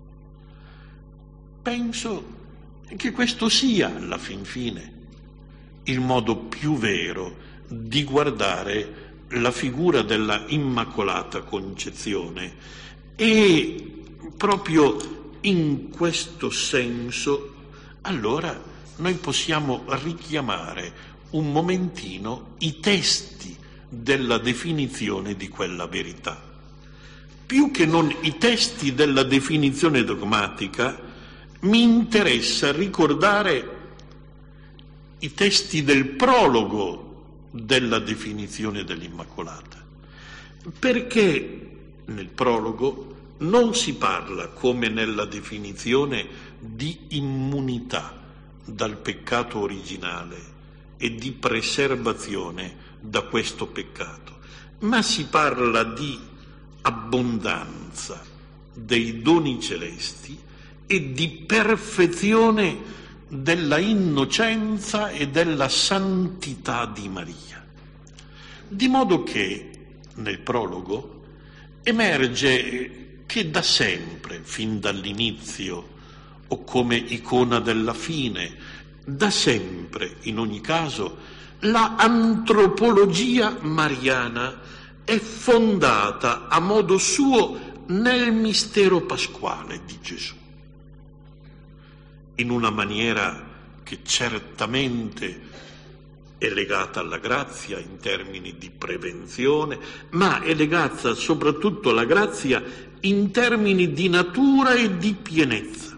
Penso che questo sia, alla fin fine, il modo più vero di guardare la figura della Immacolata Concezione, e proprio in questo senso allora noi possiamo richiamare un momentino i testi della definizione di quella verità. Più che non i testi della definizione dogmatica, mi interessa ricordare i testi del prologo della definizione dell'Immacolata, perché nel prologo non si parla, come nella definizione, di immunità dal peccato originale e di preservazione da questo peccato, ma si parla di abbondanza dei doni celesti e di perfezione della innocenza e della santità di Maria. Di modo che nel prologo emerge che da sempre, fin dall'inizio, o come icona della fine, da sempre, in ogni caso, la antropologia mariana è fondata a modo suo nel mistero pasquale di Gesù, in una maniera che certamente è legata alla grazia in termini di prevenzione, ma è legata soprattutto alla grazia in termini di natura e di pienezza.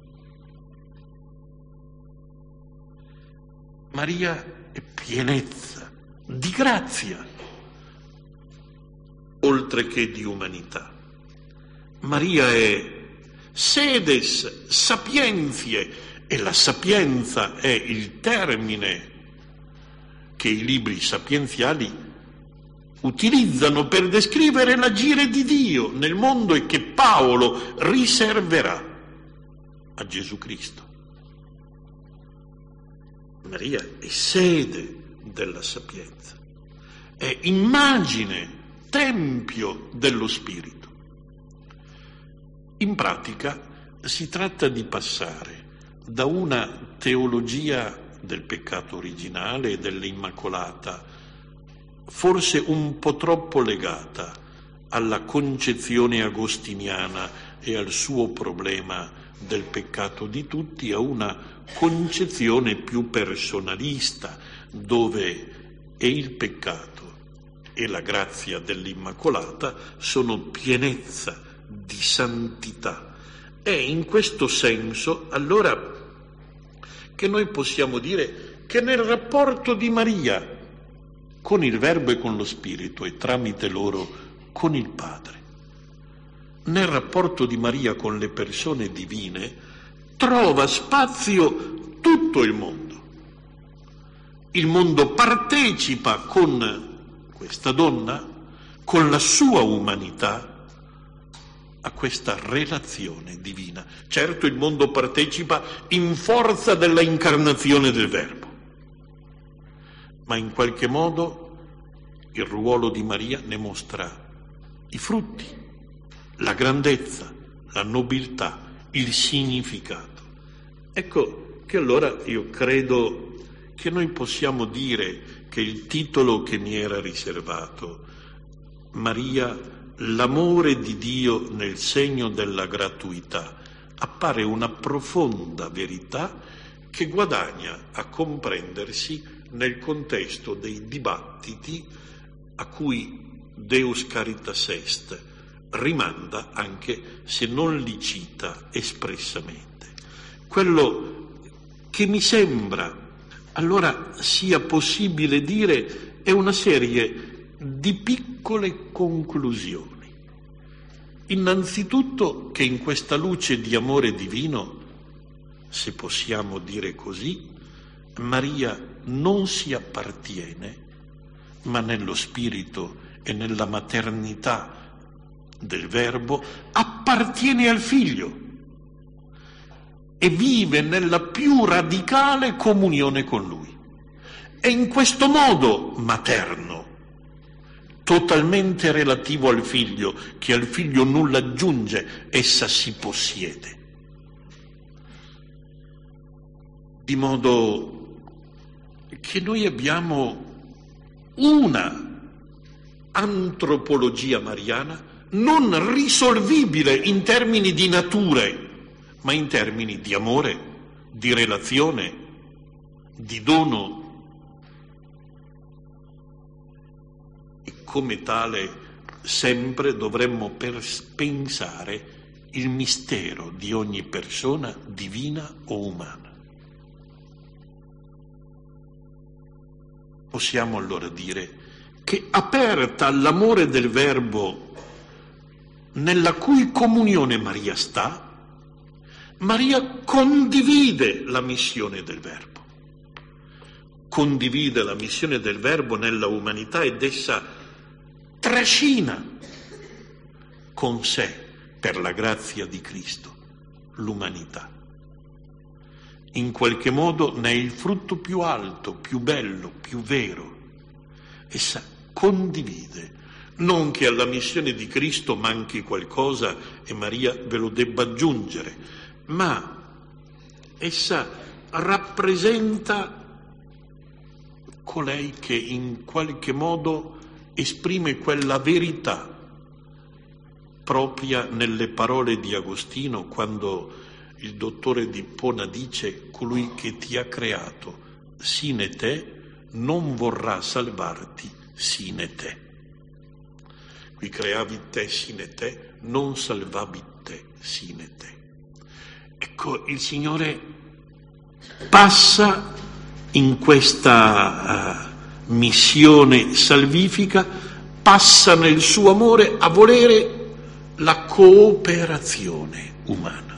Maria è pienezza di grazia, oltre che di umanità. Maria è sedes sapientiae, e la sapienza è il termine che i libri sapienziali utilizzano per descrivere l'agire di Dio nel mondo e che Paolo riserverà a Gesù Cristo. Maria è sede della sapienza, è immagine, tempio dello Spirito. In pratica si tratta di passare da una teologia del peccato originale e dell'Immacolata, forse un po' troppo legata alla concezione agostiniana e al suo problema del peccato di tutti, a una concezione più personalista, dove e il peccato e la grazia dell'Immacolata sono pienezza di santità. È in questo senso allora che noi possiamo dire che nel rapporto di Maria con il Verbo e con lo Spirito e tramite loro con il Padre, nel rapporto di Maria con le persone divine, trova spazio tutto il mondo. Il mondo partecipa con questa donna, con la sua umanità, a questa relazione divina. Certo, il mondo partecipa in forza della incarnazione del Verbo, ma in qualche modo il ruolo di Maria ne mostra i frutti, la grandezza, la nobiltà, il significato. Ecco che allora io credo che noi possiamo dire che il titolo che mi era riservato, Maria, l'amore di Dio nel segno della gratuità, appare una profonda verità che guadagna a comprendersi nel contesto dei dibattiti a cui Deus Caritas Est rimanda, anche se non li cita espressamente. Quello che mi sembra allora sia possibile dire è una serie di piccole conclusioni. Innanzitutto che in questa luce di amore divino, se possiamo dire così, Maria non si appartiene, ma nello spirito e nella maternità del Verbo appartiene al Figlio e vive nella più radicale comunione con Lui. E in questo modo materno, totalmente relativo al Figlio, che al Figlio nulla aggiunge, essa si possiede. Di modo che noi abbiamo una antropologia mariana non risolvibile in termini di nature, ma in termini di amore, di relazione, di dono. E come tale sempre dovremmo pensare il mistero di ogni persona divina o umana. Possiamo allora dire che aperta all'amore del Verbo, nella cui comunione Maria sta, Maria condivide la missione del Verbo. Condivide la missione del Verbo nella umanità ed essa trascina con sé, per la grazia di Cristo, l'umanità. In qualche modo ne è il frutto più alto, più bello, più vero. Essa condivide. Non che alla missione di Cristo manchi qualcosa e Maria ve lo debba aggiungere, ma essa rappresenta colei che in qualche modo esprime quella verità propria nelle parole di Agostino quando il dottore d'Ippona dice: colui che ti ha creato sine te non vorrà salvarti sine te. Qui creavi te sine te, non salvavi te sine te. Ecco, il Signore passa in questa uh, missione salvifica, passa nel suo amore a volere la cooperazione umana.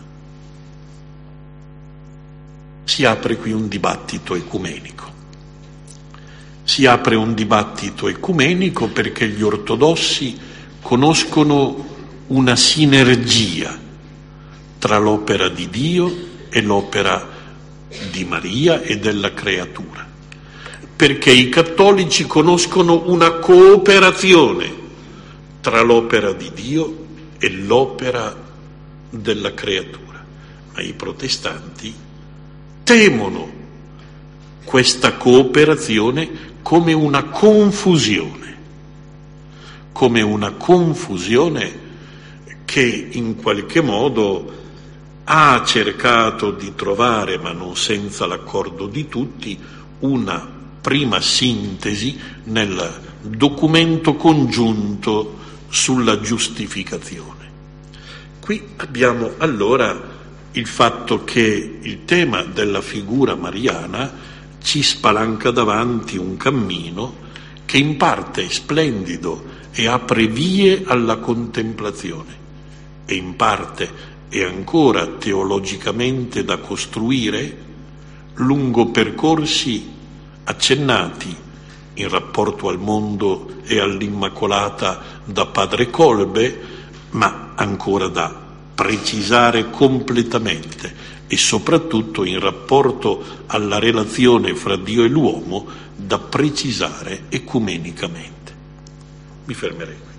Si apre qui un dibattito ecumenico. Si apre un dibattito ecumenico perché gli ortodossi conoscono una sinergia tra l'opera di Dio e l'opera di Maria e della creatura, perché i cattolici conoscono una cooperazione tra l'opera di Dio e l'opera della creatura, ma i protestanti temono questa cooperazione come una confusione, come una confusione che in qualche modo ha cercato di trovare, ma non senza l'accordo di tutti, una prima sintesi nel documento congiunto sulla giustificazione. Qui abbiamo allora il fatto che il tema della figura mariana ci spalanca davanti un cammino che in parte è splendido e apre vie alla contemplazione e in parte è ancora teologicamente da costruire lungo percorsi accennati in rapporto al mondo e all'Immacolata da Padre Kolbe, ma ancora da precisare completamente e soprattutto in rapporto alla relazione fra Dio e l'uomo da precisare ecumenicamente. Mi fermerei qui.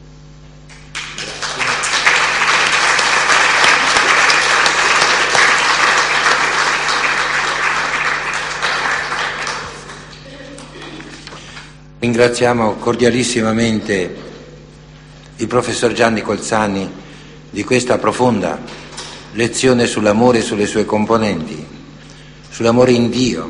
Ringraziamo cordialissimamente il professor Gianni Colzani di questa profonda lezione sull'amore e sulle sue componenti, sull'amore in Dio,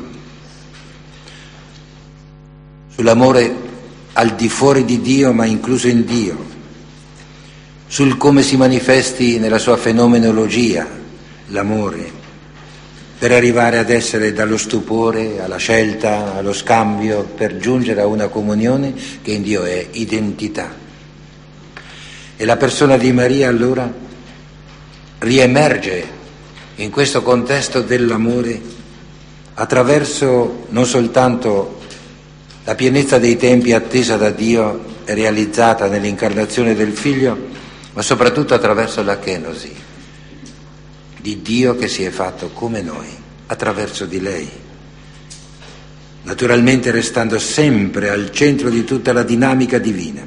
sull'amore al di fuori di Dio ma incluso in Dio, sul come si manifesti nella sua fenomenologia l'amore, per arrivare ad essere dallo stupore alla scelta, allo scambio, per giungere a una comunione che in Dio è identità. E la persona di Maria allora riemerge in questo contesto dell'amore attraverso non soltanto la pienezza dei tempi attesa da Dio e realizzata nell'incarnazione del Figlio, ma soprattutto attraverso la kenosi di Dio che si è fatto come noi, attraverso di lei, naturalmente restando sempre al centro di tutta la dinamica divina.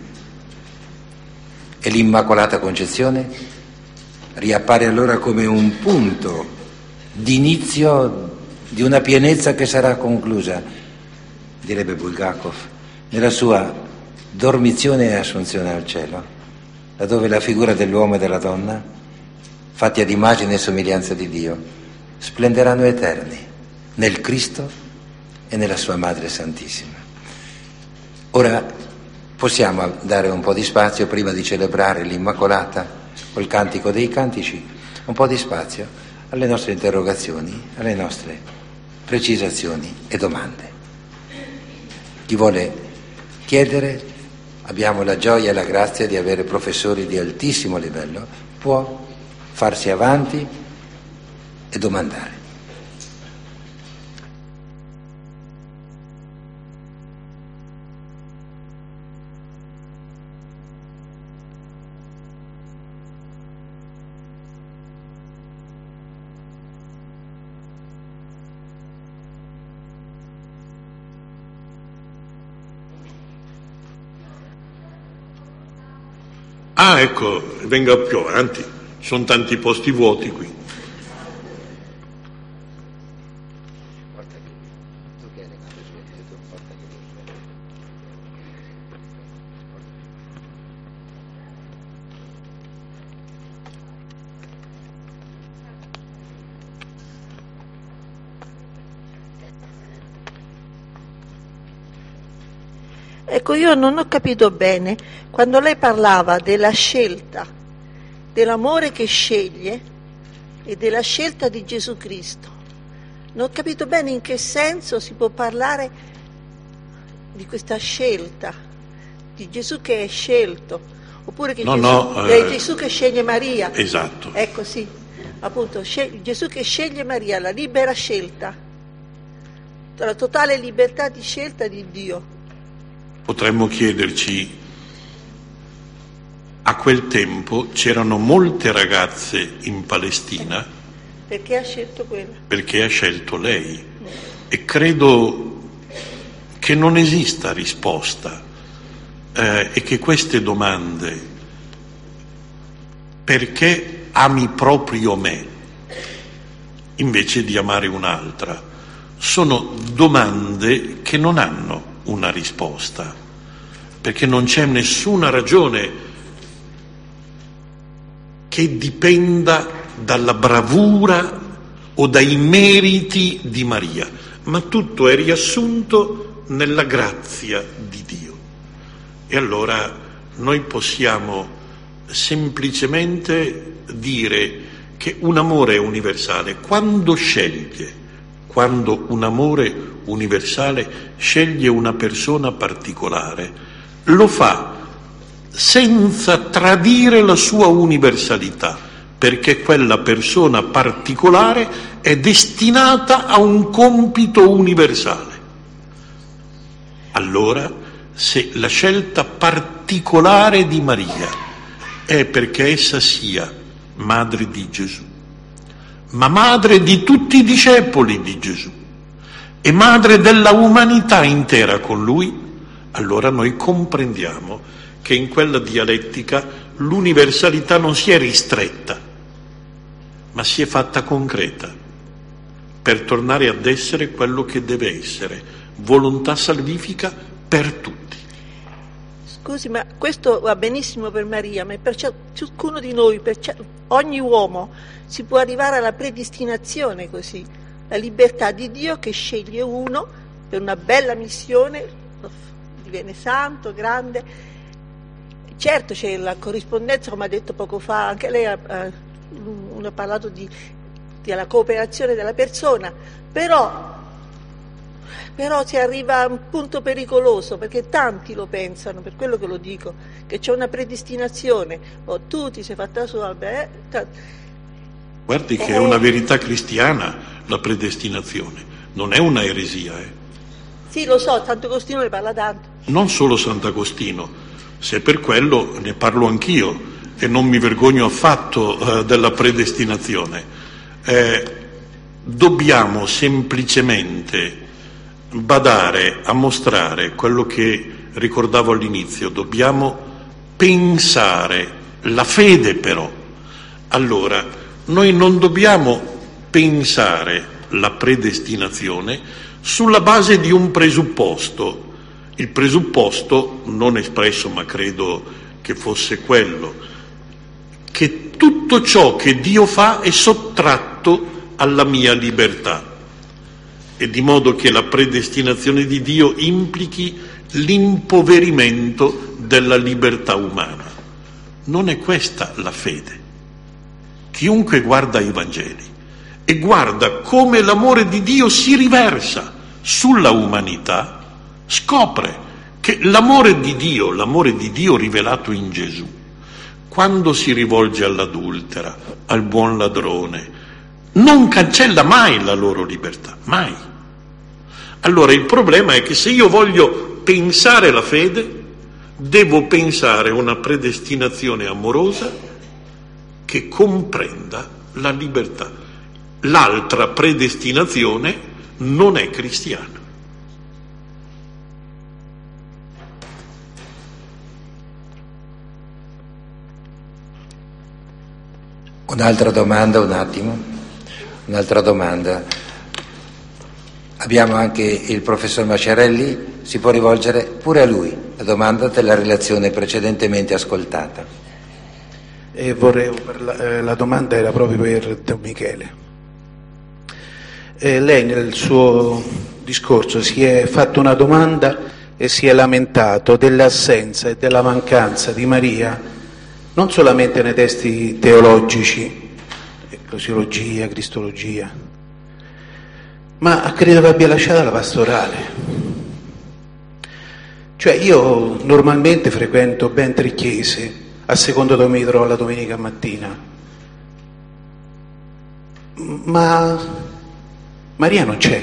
E l'Immacolata Concezione riappare allora come un punto d'inizio di una pienezza che sarà conclusa, direbbe Bulgakov, nella sua dormizione e assunzione al cielo, laddove la figura dell'uomo e della donna, fatti ad immagine e somiglianza di Dio, splenderanno eterni nel Cristo e nella sua Madre Santissima. Ora possiamo dare un po' di spazio, prima di celebrare l'Immacolata col Cantico dei Cantici, un po' di spazio alle nostre interrogazioni, alle nostre precisazioni e domande. Chi vuole chiedere, abbiamo la gioia e la grazia di avere professori di altissimo livello, può farsi avanti e domandare. Ah, ecco, venga più avanti, ci sono tanti posti vuoti qui. Ecco, io non ho capito bene, quando lei parlava della scelta, dell'amore che sceglie e della scelta di Gesù Cristo, non ho capito bene in che senso si può parlare di questa scelta, di Gesù che è scelto, oppure che no, Gesù, no, è eh, Gesù che sceglie Maria. Esatto. Ecco, sì, appunto, sceglie, Gesù che sceglie Maria, la libera scelta, la totale libertà di scelta di Dio. Potremmo chiederci, a quel tempo c'erano molte ragazze in Palestina. Perché ha scelto quella? Perché ha scelto lei. E credo che non esista risposta eh, e che queste domande, perché ami proprio me invece di amare un'altra, sono domande che non hanno una risposta, perché non c'è nessuna ragione che dipenda dalla bravura o dai meriti di Maria, ma tutto è riassunto nella grazia di Dio. E allora noi possiamo semplicemente dire che un amore è universale quando sceglie, quando un amore universale sceglie una persona particolare, lo fa senza tradire la sua universalità, perché quella persona particolare è destinata a un compito universale. Allora, se la scelta particolare di Maria è perché essa sia madre di Gesù, ma madre di tutti i discepoli di Gesù e madre della umanità intera con lui, allora noi comprendiamo che in quella dialettica l'universalità non si è ristretta, ma si è fatta concreta, per tornare ad essere quello che deve essere, volontà salvifica per tutti. Scusi, ma questo va benissimo per Maria, ma per ciascuno di noi, per ogni uomo, si può arrivare alla predestinazione così, la libertà di Dio che sceglie uno per una bella missione, diviene santo, grande. Certo c'è la corrispondenza, come ha detto poco fa, anche lei ha, ha, ha parlato di, della cooperazione della persona, però, però si arriva a un punto pericoloso, perché tanti lo pensano, per quello che lo dico, che c'è una predestinazione, o oh, tu ti sei fatta sua, beh, t- Guardi che eh, è una verità cristiana la predestinazione, non è una eresia. Eh. Sì, lo so, Sant'Agostino ne parla tanto. Non solo Sant'Agostino, se per quello ne parlo anch'io e non mi vergogno affatto eh, della predestinazione. Eh, dobbiamo semplicemente badare a mostrare quello che ricordavo all'inizio, dobbiamo pensare la fede però. Allora, noi non dobbiamo pensare la predestinazione sulla base di un presupposto, il presupposto non espresso, ma credo che fosse quello, che tutto ciò che Dio fa è sottratto alla mia libertà, e di modo che la predestinazione di Dio implichi l'impoverimento della libertà umana. Non è questa la fede. Chiunque guarda i Vangeli e guarda come l'amore di Dio si riversa sulla umanità, scopre che l'amore di Dio, l'amore di Dio rivelato in Gesù, quando si rivolge all'adultera, al buon ladrone, non cancella mai la loro libertà, mai. Allora il problema è che se io voglio pensare la fede, devo pensare una predestinazione amorosa che comprenda la libertà. L'altra predestinazione non è cristiana. Un'altra domanda, un attimo. Un'altra domanda. Abbiamo anche il professor Masciarelli, si può rivolgere pure a lui la domanda della relazione precedentemente ascoltata. E vorrei, la, eh, la domanda era proprio per Don Michele. Eh, lei nel suo discorso si è fatto una domanda e si è lamentato dell'assenza e della mancanza di Maria, non solamente nei testi teologici, ecclesiologia, cristologia, ma credo che abbia lasciato la pastorale. Cioè io normalmente frequento ben tre chiese, a seconda dove mi trovo la domenica mattina, ma Maria non c'è.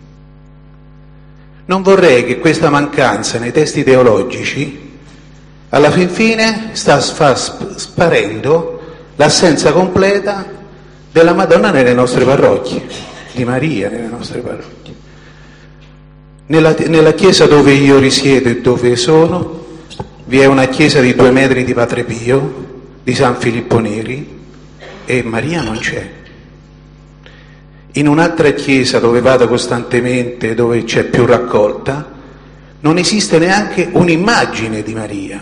Non vorrei che questa mancanza nei testi teologici alla fin fine sta sparendo l'assenza completa della Madonna nelle nostre parrocchie, di Maria nelle nostre parrocchie. Nella, nella chiesa dove io risiedo e dove sono vi è una chiesa di due metri di Padre Pio, di San Filippo Neri, e Maria non c'è. In un'altra chiesa dove vado costantemente, dove c'è più raccolta, non esiste neanche un'immagine di Maria.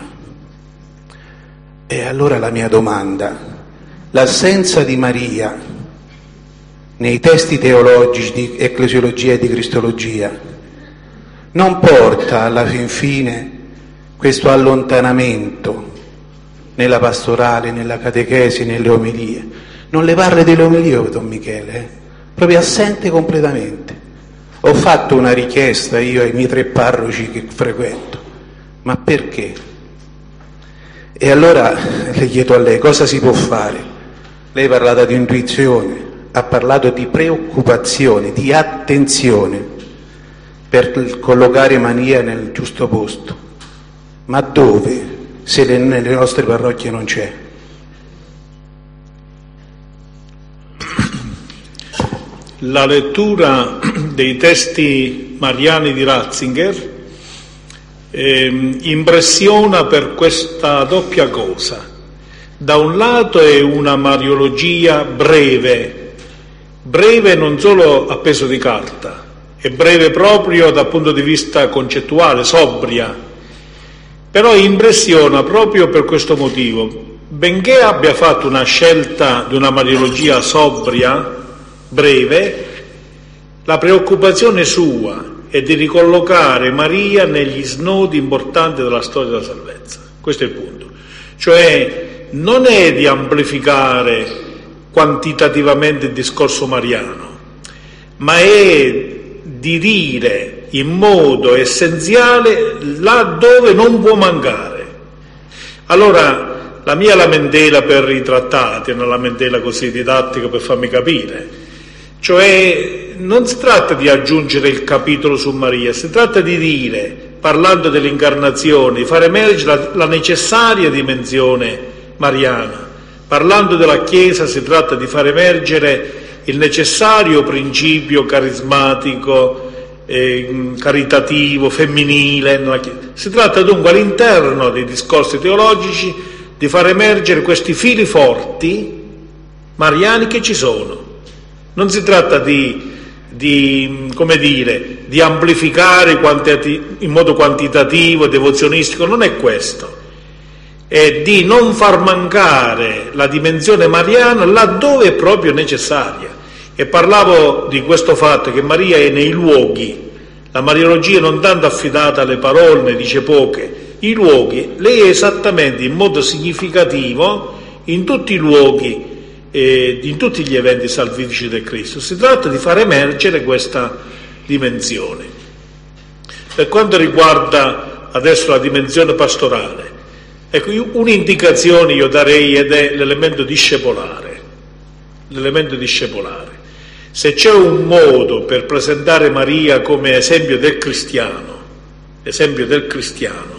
E allora la mia domanda: l'assenza di Maria nei testi teologici di ecclesiologia e di cristologia non porta alla fin fine questo allontanamento nella pastorale, nella catechesi, nelle omelie? Non le parla delle omelie, Don Michele, eh? Proprio assente completamente. Ho fatto una richiesta io ai miei tre parroci che frequento, ma perché? E allora le chiedo a lei cosa si può fare. Lei ha parlato di intuizione, ha parlato di preoccupazione, di attenzione per collocare Maria nel giusto posto. Ma dove, se nelle nostre parrocchie non c'è? La lettura dei testi mariani di Ratzinger eh, impressiona per questa doppia cosa. Da un lato è una mariologia breve, breve non solo a peso di carta, è breve proprio dal punto di vista concettuale, sobria, però impressiona proprio per questo motivo. Benché abbia fatto una scelta di una mariologia sobria, breve, la preoccupazione sua è di ricollocare Maria negli snodi importanti della storia della salvezza. Questo è il punto. Cioè non è di amplificare quantitativamente il discorso mariano, ma è di dire in modo essenziale là dove non può mancare. Allora, la mia lamentela per i trattati è una lamentela così didattica per farmi capire, cioè non si tratta di aggiungere il capitolo su Maria, si tratta di dire, parlando dell'incarnazione, di far emergere la, la necessaria dimensione mariana. Parlando della Chiesa si tratta di far emergere il necessario principio carismatico, eh, caritativo, femminile nella Chiesa. Si tratta dunque all'interno dei discorsi teologici di far emergere questi fili forti mariani che ci sono. Non si tratta di, di come dire, di amplificare in modo quantitativo, devozionistico, non è questo. È di non far mancare la dimensione mariana laddove è proprio necessaria. E parlavo di questo fatto che Maria è nei luoghi, la mariologia non tanto affidata alle parole, ne dice poche, i luoghi, lei è esattamente in modo significativo in tutti i luoghi, eh, in tutti gli eventi salvifici del Cristo. Si tratta di far emergere questa dimensione. Per quanto riguarda adesso la dimensione pastorale, ecco, un'indicazione io darei ed è l'elemento discepolare, l'elemento discepolare. Se c'è un modo per presentare Maria come esempio del cristiano, esempio del cristiano,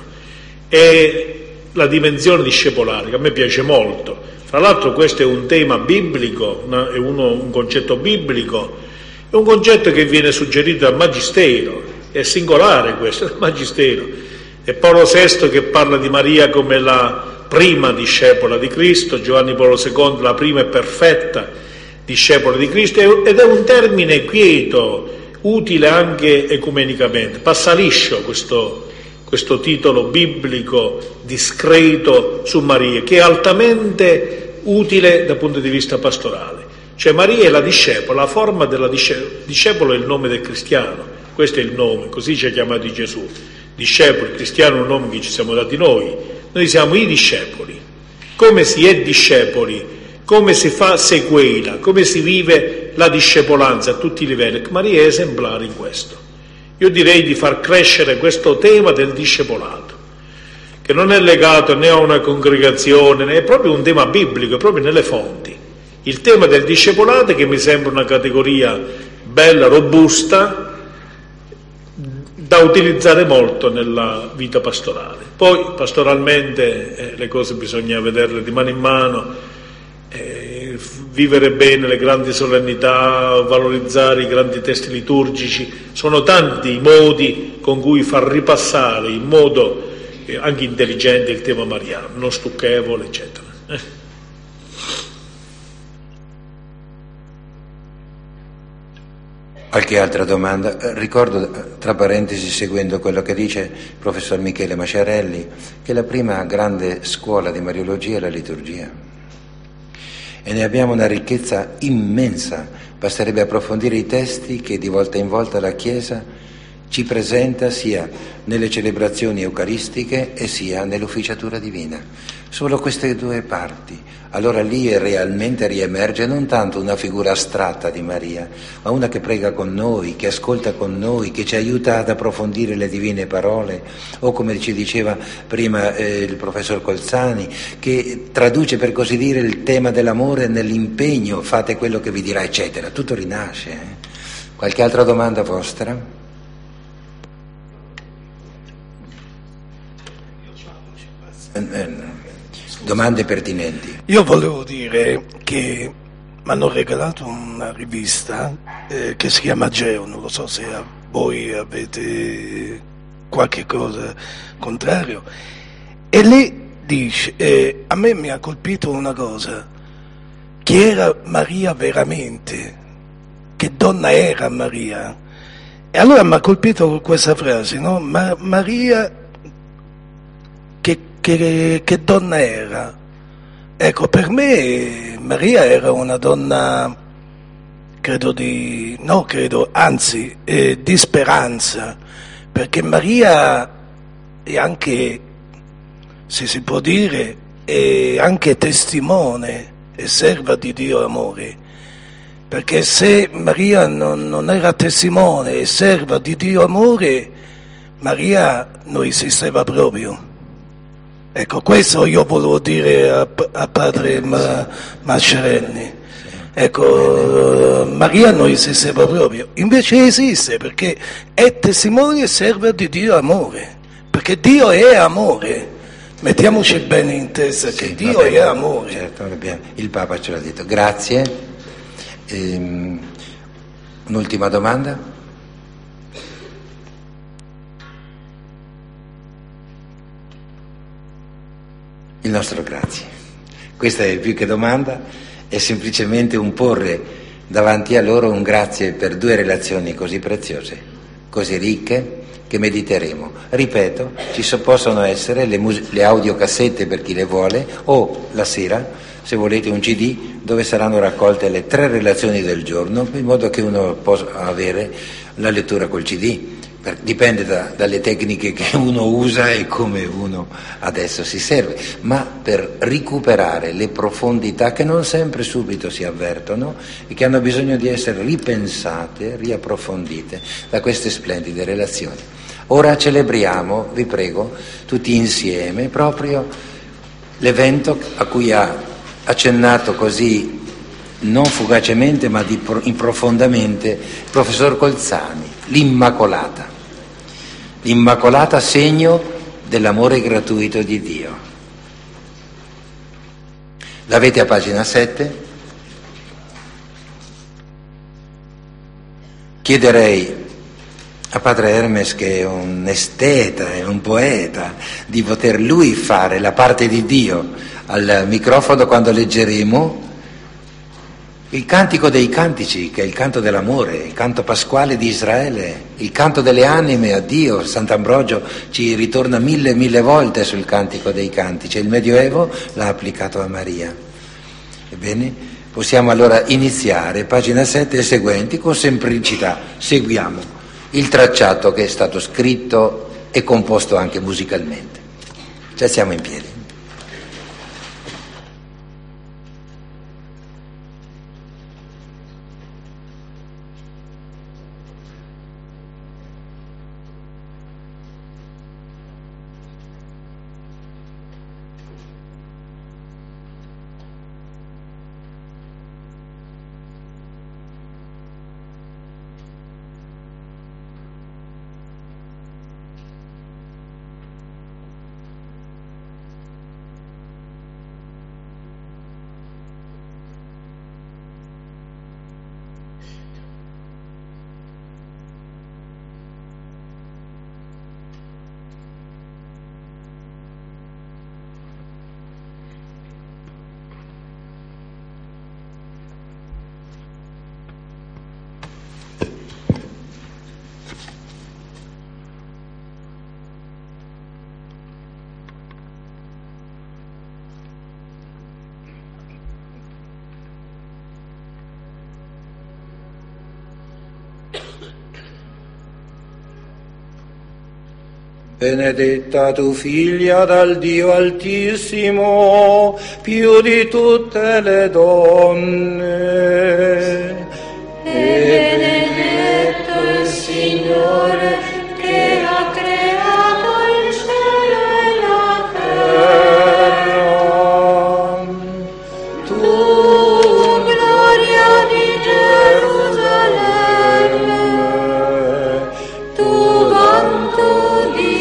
è la dimensione discepolare, che a me piace molto. Fra l'altro questo è un tema biblico, una, è uno, un concetto biblico, è un concetto che viene suggerito dal Magistero, è singolare questo, dal Magistero. È Paolo sesto che parla di Maria come la prima discepola di Cristo, Giovanni Paolo secondo la prima e perfetta discepola di Cristo, ed è un termine quieto, utile anche ecumenicamente. Passa liscio questo, questo titolo biblico discreto su Maria, che è altamente utile dal punto di vista pastorale. Cioè Maria è la discepola, la forma della discepola, discepolo è il nome del cristiano, questo è il nome, così ci ha chiamati Gesù. Discepoli, cristiano è un nome che ci siamo dati noi, noi siamo i discepoli. Come si è discepoli, come si fa sequela, come si vive la discepolanza a tutti i livelli. Maria è esemplare in questo. Io direi di far crescere questo tema del discepolato, che non è legato né a una congregazione, né è proprio un tema biblico, è proprio nelle fonti. Il tema del discepolato, che mi sembra una categoria bella, robusta, da utilizzare molto nella vita pastorale. Poi pastoralmente eh, le cose bisogna vederle di mano in mano, eh, vivere bene le grandi solennità, valorizzare i grandi testi liturgici. Sono tanti i modi con cui far ripassare in modo eh, anche intelligente il tema mariano, non stucchevole, eccetera. Eh. Qualche altra domanda? Ricordo, tra parentesi, seguendo quello che dice il professor Michele Masciarelli, che la prima grande scuola di Mariologia è la liturgia. E ne abbiamo una ricchezza immensa, basterebbe approfondire i testi che di volta in volta la Chiesa ci presenta sia nelle celebrazioni eucaristiche e sia nell'ufficiatura divina. Solo queste due parti. Allora lì realmente riemerge non tanto una figura astratta di Maria, ma una che prega con noi, che ascolta con noi, che ci aiuta ad approfondire le divine parole, o come ci diceva prima eh, il professor Colzani, che traduce, per così dire, il tema dell'amore nell'impegno, fate quello che vi dirà, eccetera. Tutto rinasce. Eh? Qualche altra domanda vostra? Domande pertinenti. Io volevo dire che mi hanno regalato una rivista eh, che si chiama Geo, non lo so se a voi avete qualche cosa contrario, e lì dice, eh, a me mi ha colpito una cosa, chi era Maria veramente, che donna era Maria, e allora mi ha colpito questa frase, no? Ma Maria che Che, che donna era? Ecco, per me Maria era una donna, credo di, no credo, anzi, eh, di speranza, perché Maria è anche, se si può dire, è anche testimone e serva di Dio amore, perché se Maria non, non era testimone e serva di Dio amore, Maria non esisteva proprio. Ecco, questo io volevo dire a, a padre Ma, Masciarelli. Ecco, Maria non esisteva proprio, invece esiste perché è testimone e serva di Dio amore, perché Dio è amore. Mettiamoci bene in testa che sì, Dio vabbè, è amore. Certo, il Papa ce l'ha detto. Grazie. Ehm, un'ultima domanda? Il nostro grazie. Questa è più che domanda, è semplicemente un porre davanti a loro un grazie per due relazioni così preziose, così ricche, che mediteremo. Ripeto, ci so, possono essere le, mus- le audiocassette per chi le vuole, o la sera, se volete, un C D dove saranno raccolte le tre relazioni del giorno, in modo che uno possa avere la lettura col C D. Per, dipende da, dalle tecniche che uno usa e come uno adesso si serve, ma per recuperare le profondità che non sempre subito si avvertono e che hanno bisogno di essere ripensate, riapprofondite da queste splendide relazioni. Ora celebriamo, vi prego, tutti insieme proprio l'evento a cui ha accennato così non fugacemente ma di pro, profondamente il professor Colzani, l'Immacolata. L'Immacolata, segno dell'amore gratuito di Dio. L'avete a pagina sette? Chiederei a padre Hermes, che è un esteta e un poeta, di poter lui fare la parte di Dio al microfono quando leggeremo il Cantico dei Cantici, che è il canto dell'amore, il canto pasquale di Israele, il canto delle anime a Dio. Sant'Ambrogio ci ritorna mille e mille volte sul Cantico dei Cantici e il Medioevo l'ha applicato a Maria. Ebbene, possiamo allora iniziare, pagina sette e seguenti, con semplicità. Seguiamo il tracciato che è stato scritto e composto anche musicalmente. Ci siamo in piedi. Benedetta tu figlia dal Dio Altissimo, più di tutte le donne. E benedetto il Signore che ha creato il cielo e la terra. Tu, gloria di Gerusalemme, tu vanto di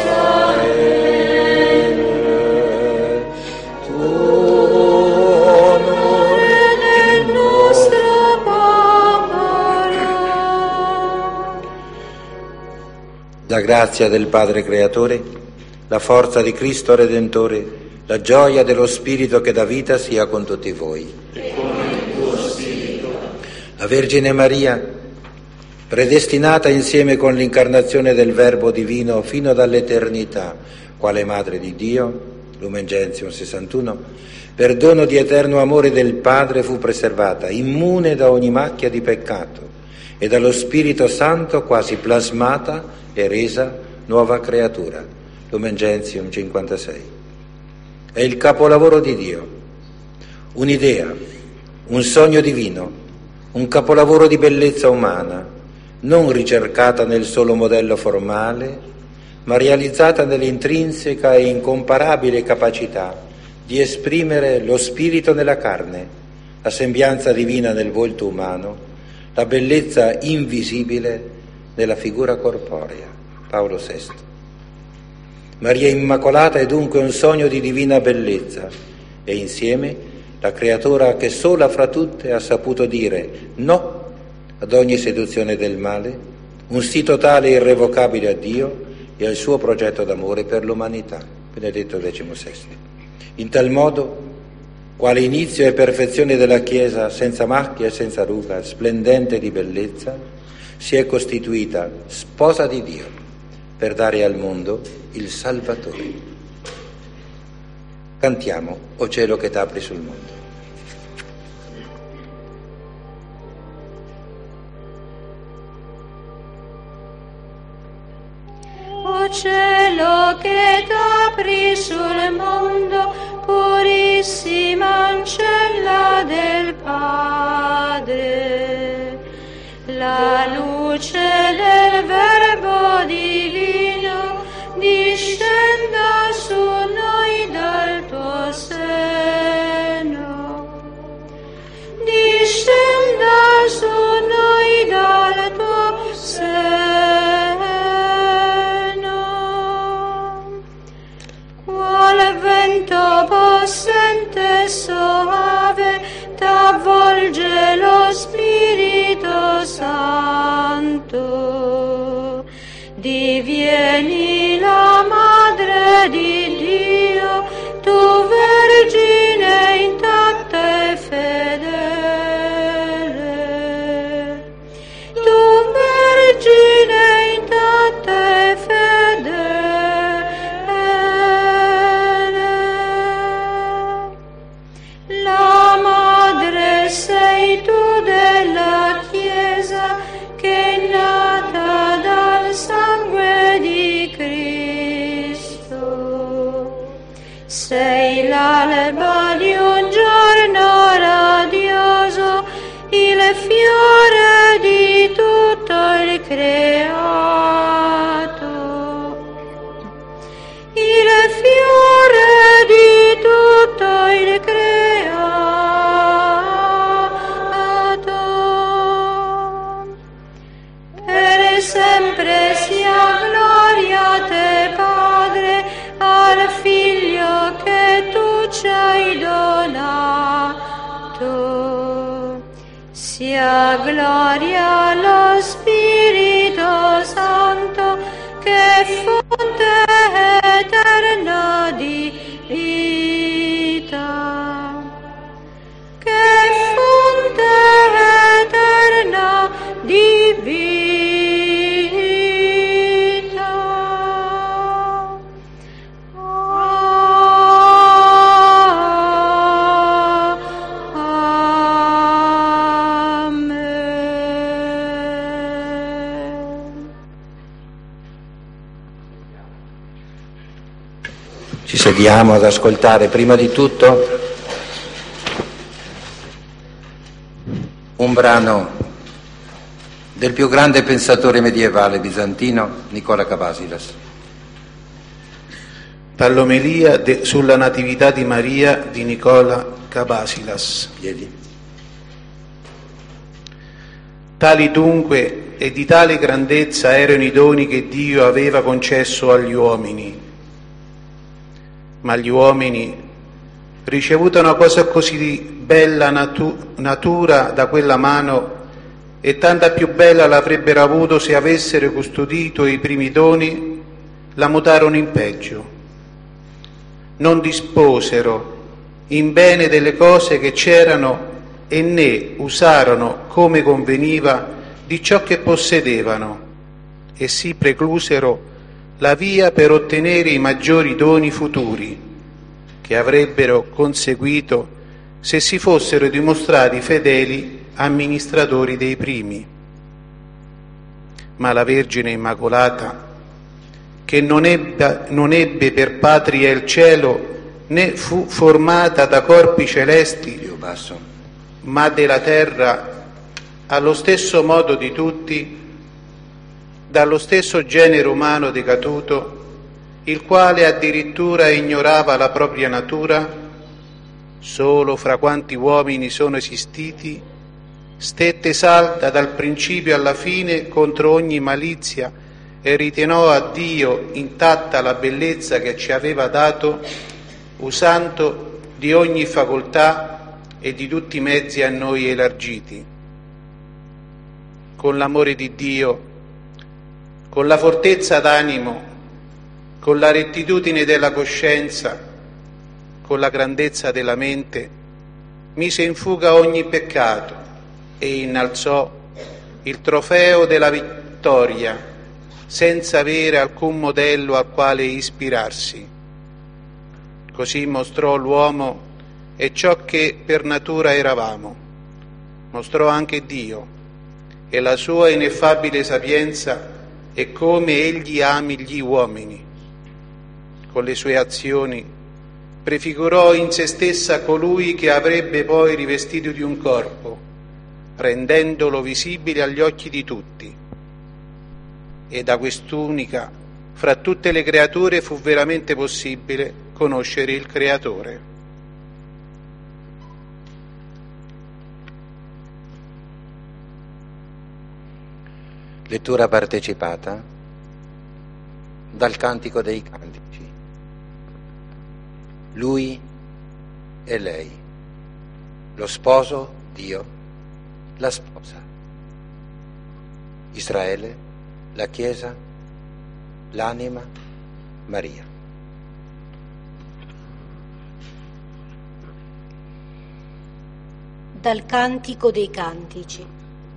La grazia del Padre Creatore, la forza di Cristo Redentore, la gioia dello Spirito che dà vita sia con tutti voi. E con il tuo Spirito. La Vergine Maria, predestinata insieme con l'incarnazione del Verbo Divino fino dall'eternità, quale Madre di Dio, Lumen Gentium sessantuno, per dono di eterno amore del Padre fu preservata, immune da ogni macchia di peccato, e dallo Spirito Santo quasi plasmata e resa nuova creatura. Lumen Gentium cinquantasei. È il capolavoro di Dio, un'idea, un sogno divino, un capolavoro di bellezza umana, non ricercata nel solo modello formale, ma realizzata nell'intrinseca e incomparabile capacità di esprimere lo spirito nella carne, la sembianza divina nel volto umano, la bellezza invisibile nella figura corporea. Paolo sesto. Maria Immacolata è dunque un sogno di divina bellezza e insieme la creatura che sola fra tutte ha saputo dire no ad ogni seduzione del male, un sì totale e irrevocabile a Dio e al suo progetto d'amore per l'umanità. Benedetto diciannovesimo. In tal modo, quale inizio e perfezione della Chiesa, senza macchia e senza ruga, splendente di bellezza, si è costituita sposa di Dio per dare al mondo il Salvatore. Cantiamo, o cielo che t'apri sul mondo. O cielo che t'apri sul mondo, purissima ancella del Padre, la luce del Verbo divino discenda su noi dal tuo seno, discenda su noi dal tuo seno, qual vento possente e soave t'avvolge lo Spirito Santo, divieni la Madre di Dio, tu Vergine intatta e fedele, tu Vergine intatta e fedele, la Madre sei tu della Chiesa che è nata dal sangue di Cristo. sia gloria allo Spirito Santo, che fonte eterna di vita, che fonte eterna di vita. Ci sediamo ad ascoltare prima di tutto un brano del più grande pensatore medievale bizantino, Nicola Kavasilas. Dall'omelia de- sulla Natività di Maria di Nicola Kavasilas. Piedi. Tali dunque e di tale grandezza erano i doni che Dio aveva concesso agli uomini. Ma gli uomini, ricevuta una cosa così bella natu- natura da quella mano, e tanta più bella l'avrebbero avuto se avessero custodito i primi doni, la mutarono in peggio. Non disposero in bene delle cose che c'erano e né usarono come conveniva di ciò che possedevano, e si preclusero la via per ottenere i maggiori doni futuri che avrebbero conseguito se si fossero dimostrati fedeli amministratori dei primi. Ma la Vergine Immacolata, che non ebbe, non ebbe per patria il cielo, né fu formata da corpi celesti, Dio basso, ma della terra, allo stesso modo di tutti, dallo stesso genere umano decaduto, il quale addirittura ignorava la propria natura, solo fra quanti uomini sono esistiti, stette salda dal principio alla fine contro ogni malizia e ritenò a Dio intatta la bellezza che ci aveva dato, usando di ogni facoltà e di tutti i mezzi a noi elargiti. Con l'amore di Dio, con la fortezza d'animo, con la rettitudine della coscienza, con la grandezza della mente, mise in fuga ogni peccato e innalzò il trofeo della vittoria, senza avere alcun modello al quale ispirarsi. Così mostrò l'uomo e ciò che per natura eravamo, mostrò anche Dio e la sua ineffabile sapienza e come egli ami gli uomini. Con le sue azioni prefigurò in se stessa colui che avrebbe poi rivestito di un corpo, rendendolo visibile agli occhi di tutti. E da quest'unica, fra tutte le creature, fu veramente possibile conoscere il Creatore. Lettura partecipata dal Cantico dei Cantici. Lui e lei, lo sposo, Dio, la sposa. Israele, la Chiesa, l'anima, Maria. Dal Cantico dei Cantici.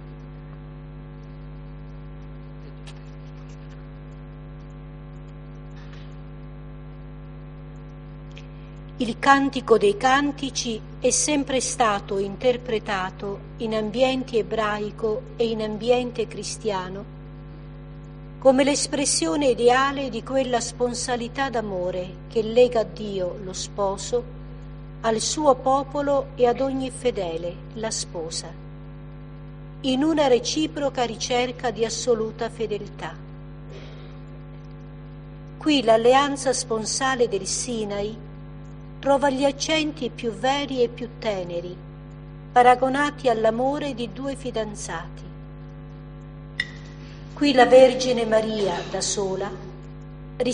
Il Cantico dei Cantici è sempre stato interpretato in ambiente ebraico e in ambiente cristiano come l'espressione ideale di quella sponsalità d'amore che lega Dio, lo sposo, al suo popolo e ad ogni fedele, la sposa, in una reciproca ricerca di assoluta fedeltà. Qui l'alleanza sponsale del Sinai trova gli accenti più veri e più teneri, paragonati all'amore di due fidanzati. Qui la Vergine Maria, da sola,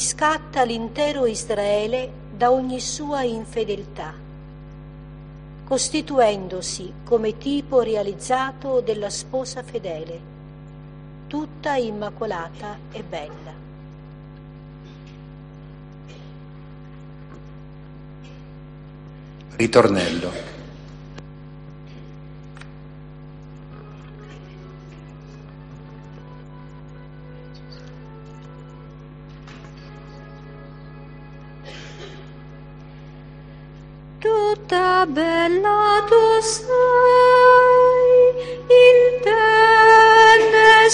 riscatta l'intero Israele da ogni sua infedeltà. costituendosi come tipo realizzato della sposa fedele, tutta immacolata e bella. Ritornello. Tutta bella tu sei, in te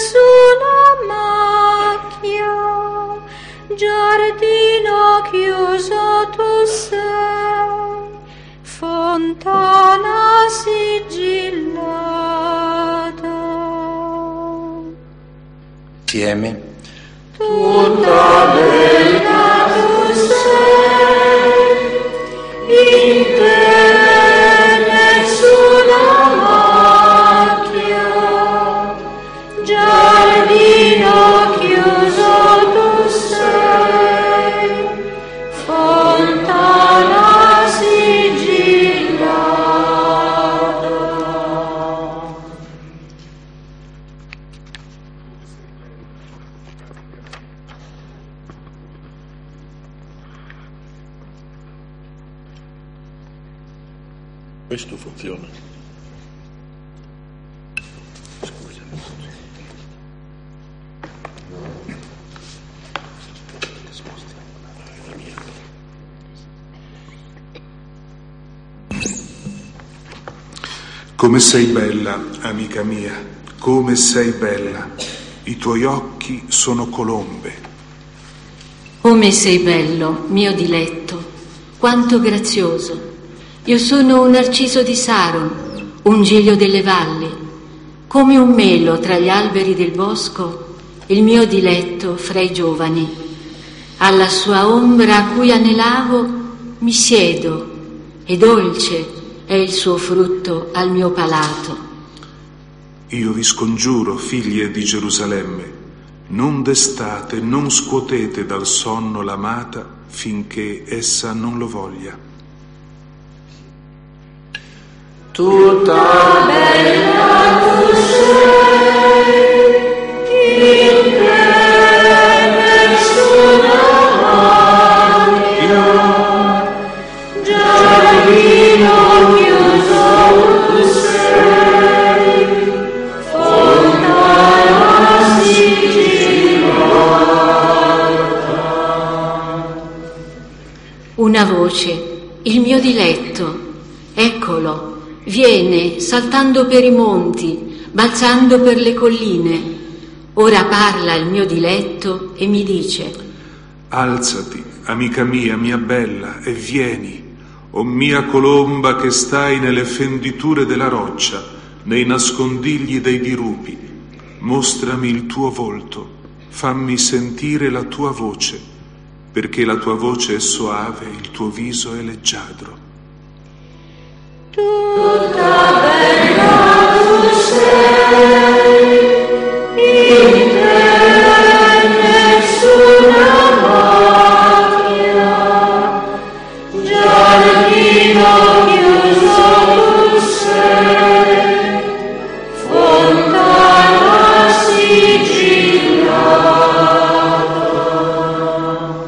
nessuna macchia, giardino chiuso tu sei, fontana sigillata. Insieme. Tutta bella tu sei, in te nessuna macchia, giardino chiuso tu sei, fontana sigillata. Questo funziona. Scusa. Come sei bella, amica mia, come sei bella. I tuoi occhi sono colombe. Come sei bello, mio diletto, quanto grazioso. Io sono un narciso di Saron, un giglio delle valli, come un melo tra gli alberi del bosco, il mio diletto fra i giovani. Alla sua ombra a cui anelavo mi siedo, e dolce è il suo frutto al mio palato. Io vi scongiuro, figlie di Gerusalemme, non destate, non scuotete dal sonno l'amata finché essa non lo voglia. Tutta bella tu sei, in te nessuna macchia, giardino chiuso tu sei, fontana sigillata. Una voce, il mio diletto, eccolo. Viene saltando per i monti, balzando per le colline. Ora parla il mio diletto e mi dice: Alzati, amica mia, mia bella, e vieni, o mia colomba che stai nelle fenditure della roccia, nei nascondigli dei dirupi. Mostrami il tuo volto, fammi sentire la tua voce, perché la tua voce è soave, il tuo viso è leggiadro. Tutta bella tu sei, in te nessuna macchia, giardino chiuso tu sei, fontana sigillata.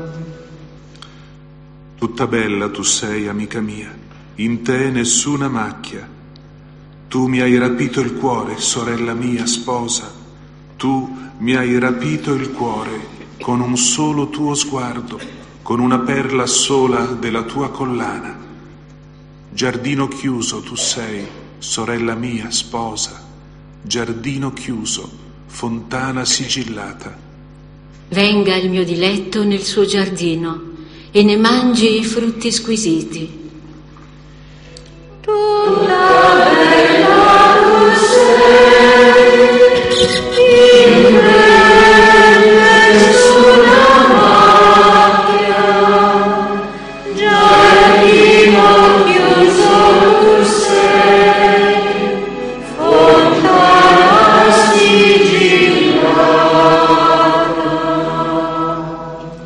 Tutta bella tu sei, amica mia, in te nessuna macchia. Tu mi hai rapito il cuore, sorella mia, sposa. Tu mi hai rapito il cuore con un solo tuo sguardo, con una perla sola della tua collana. Giardino chiuso tu sei, sorella mia, sposa. Giardino chiuso, fontana sigillata. Venga il mio diletto nel suo giardino e ne mangi i frutti squisiti. Tutta bella tu sei, in te nessuna macchia, giardino chiuso tu sei, fontana sigillata.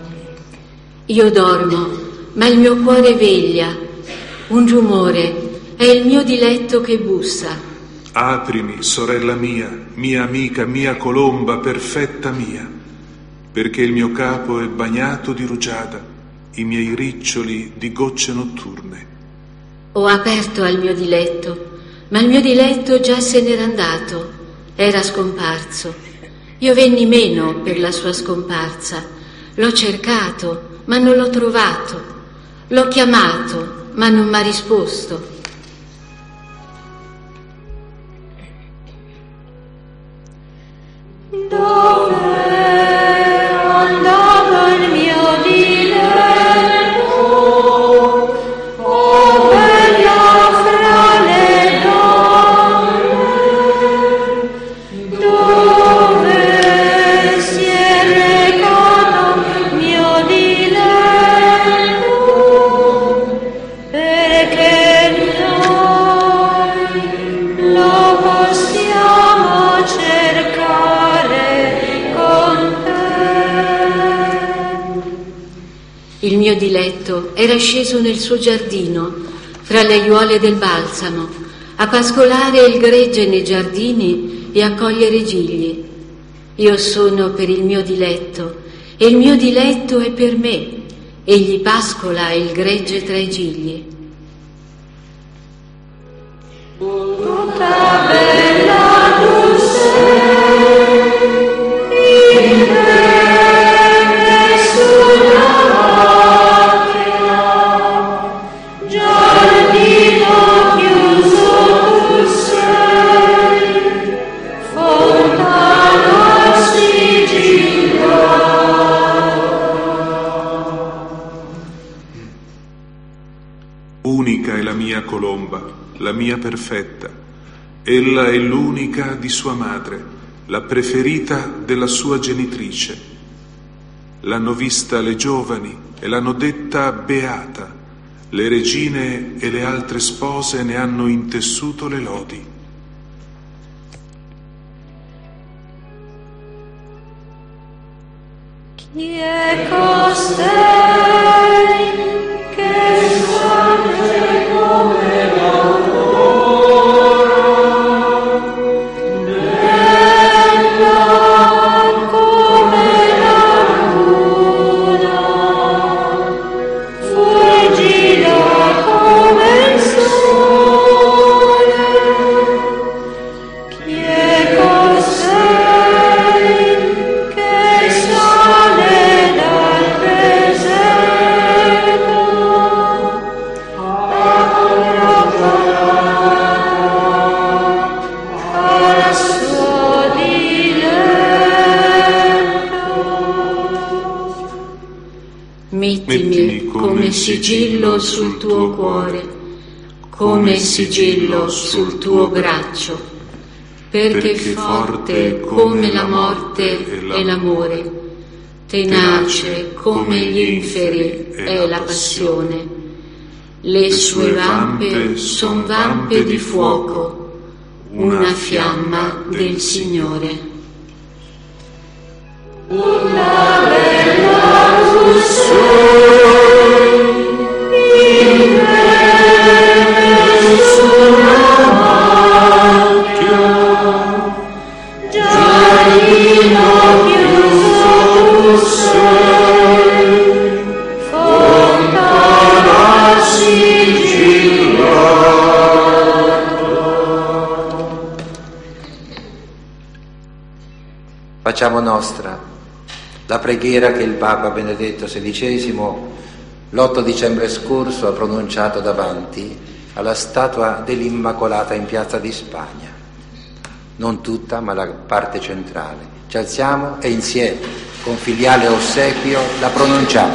Io dormo, ma il mio cuore veglia. Un rumore è il mio diletto che bussa. Aprimi, sorella mia, mia amica, mia colomba, perfetta mia, perché il mio capo è bagnato di rugiada, i miei riccioli di gocce notturne. Ho aperto al mio diletto, ma il mio diletto già se n'era andato, era scomparso. Io venni meno per la sua scomparsa, l'ho cercato, ma non l'ho trovato, l'ho chiamato, ma non m'ha risposto. Dove andava il mio diletto? Oh, bella fra le donne, dove si è recato mio diletto? Perché noi lo possiamo cercare con te. Il mio diletto era sceso nel suo giardino, fra le aiuole del balsamo, a pascolare il gregge nei giardini e a cogliere gigli. Io sono per il mio diletto, e il mio diletto è per me. Egli pascola il gregge tra i gigli. Tutta bella tu sei, in te nessuna macchia, giardino chiuso tu sei, fontana sigillata. Unica è la mia colomba, la mia perfetta. Ella è l'unica di sua madre, la preferita della sua genitrice. L'hanno vista le giovani e l'hanno detta beata. Le regine e le altre spose ne hanno intessuto le lodi. Chi è costei che sorge come l'aurora, bella come la luna, fulgida come il sole? Chi è costei che sale dal deserto al suo diletto? Mettimi come sigillo sul tuo cuore, come sigillo sul tuo braccio, perché forte come la morte è l'amore, tenace come gli inferi è la passione. Le sue vampe son vampe di fuoco, una fiamma del Signore. Una bella tu sei, in te nessuna macchia, giardino chiuso tu sei, fontana sigillata. Facciamo nostra la preghiera che il Papa Benedetto sedicesimo l'otto dicembre scorso ha pronunciato davanti alla statua dell'Immacolata in Piazza di Spagna. Non tutta, ma la parte centrale. Ci alziamo e insieme, con filiale ossequio, la pronunciamo.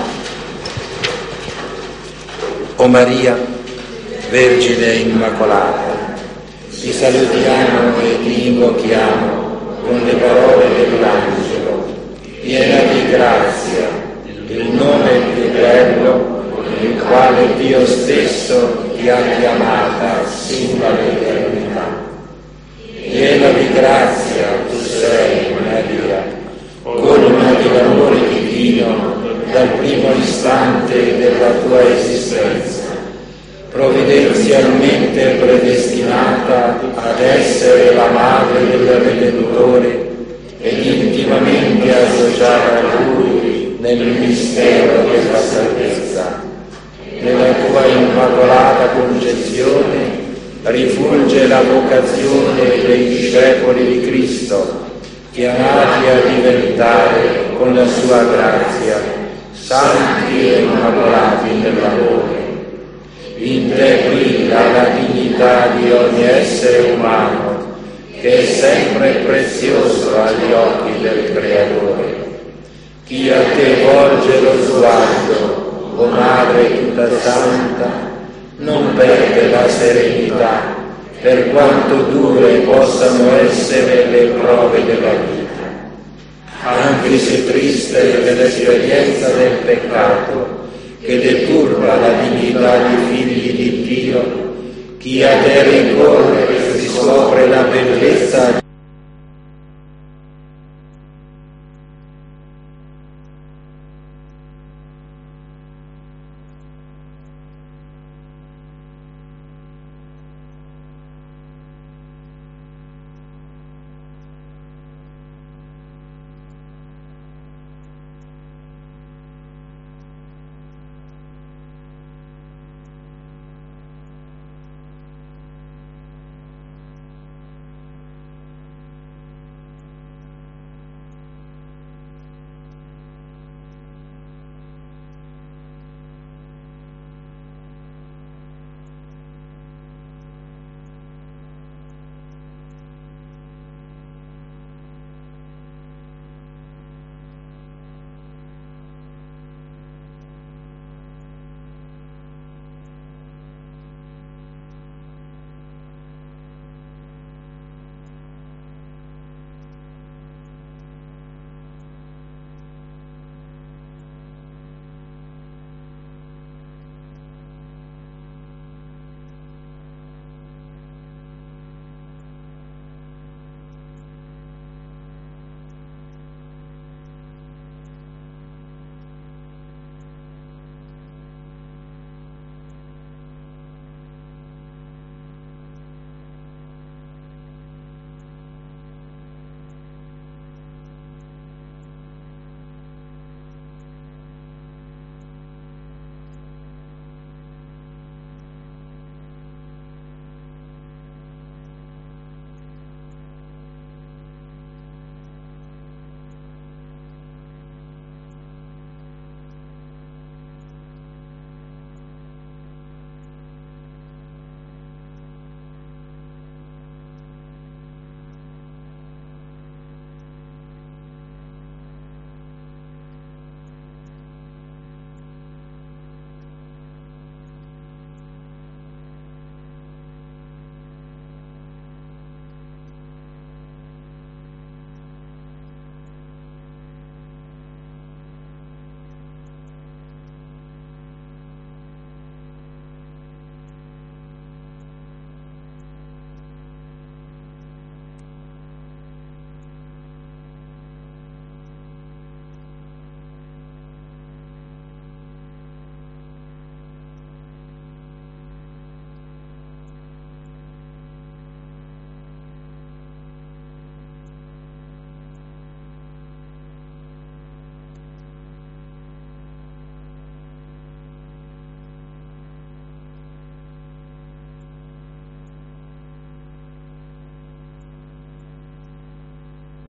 O Maria, Vergine Immacolata, ti salutiamo e ti invochiamo con le parole dell'angelo, piena di grazia, il nome più bello, il quale Dio stesso ti ha chiamata sin dall'eternità. Piena di grazia tu sei, Maria, colma dell'amore divino dal primo istante della tua esistenza, provvidenzialmente predestinata ad essere la madre del Redentore ed intimamente associata a Lui nel mistero della salvezza. Nella tua immacolata concezione rifulge la vocazione dei discepoli di Cristo, chiamati a diventare con la sua grazia santi e immacolati nell'amore. In te brilla la dignità di ogni essere umano, che è sempre prezioso agli occhi del Creatore. Chi a te volge lo sguardo, o Madre tutta santa, non perde la serenità, per quanto dure possano essere le prove della vita. Anche se triste è l'esperienza del peccato, che deturba la dignità di figli di Dio, chi a te ricorre scopre la bellezza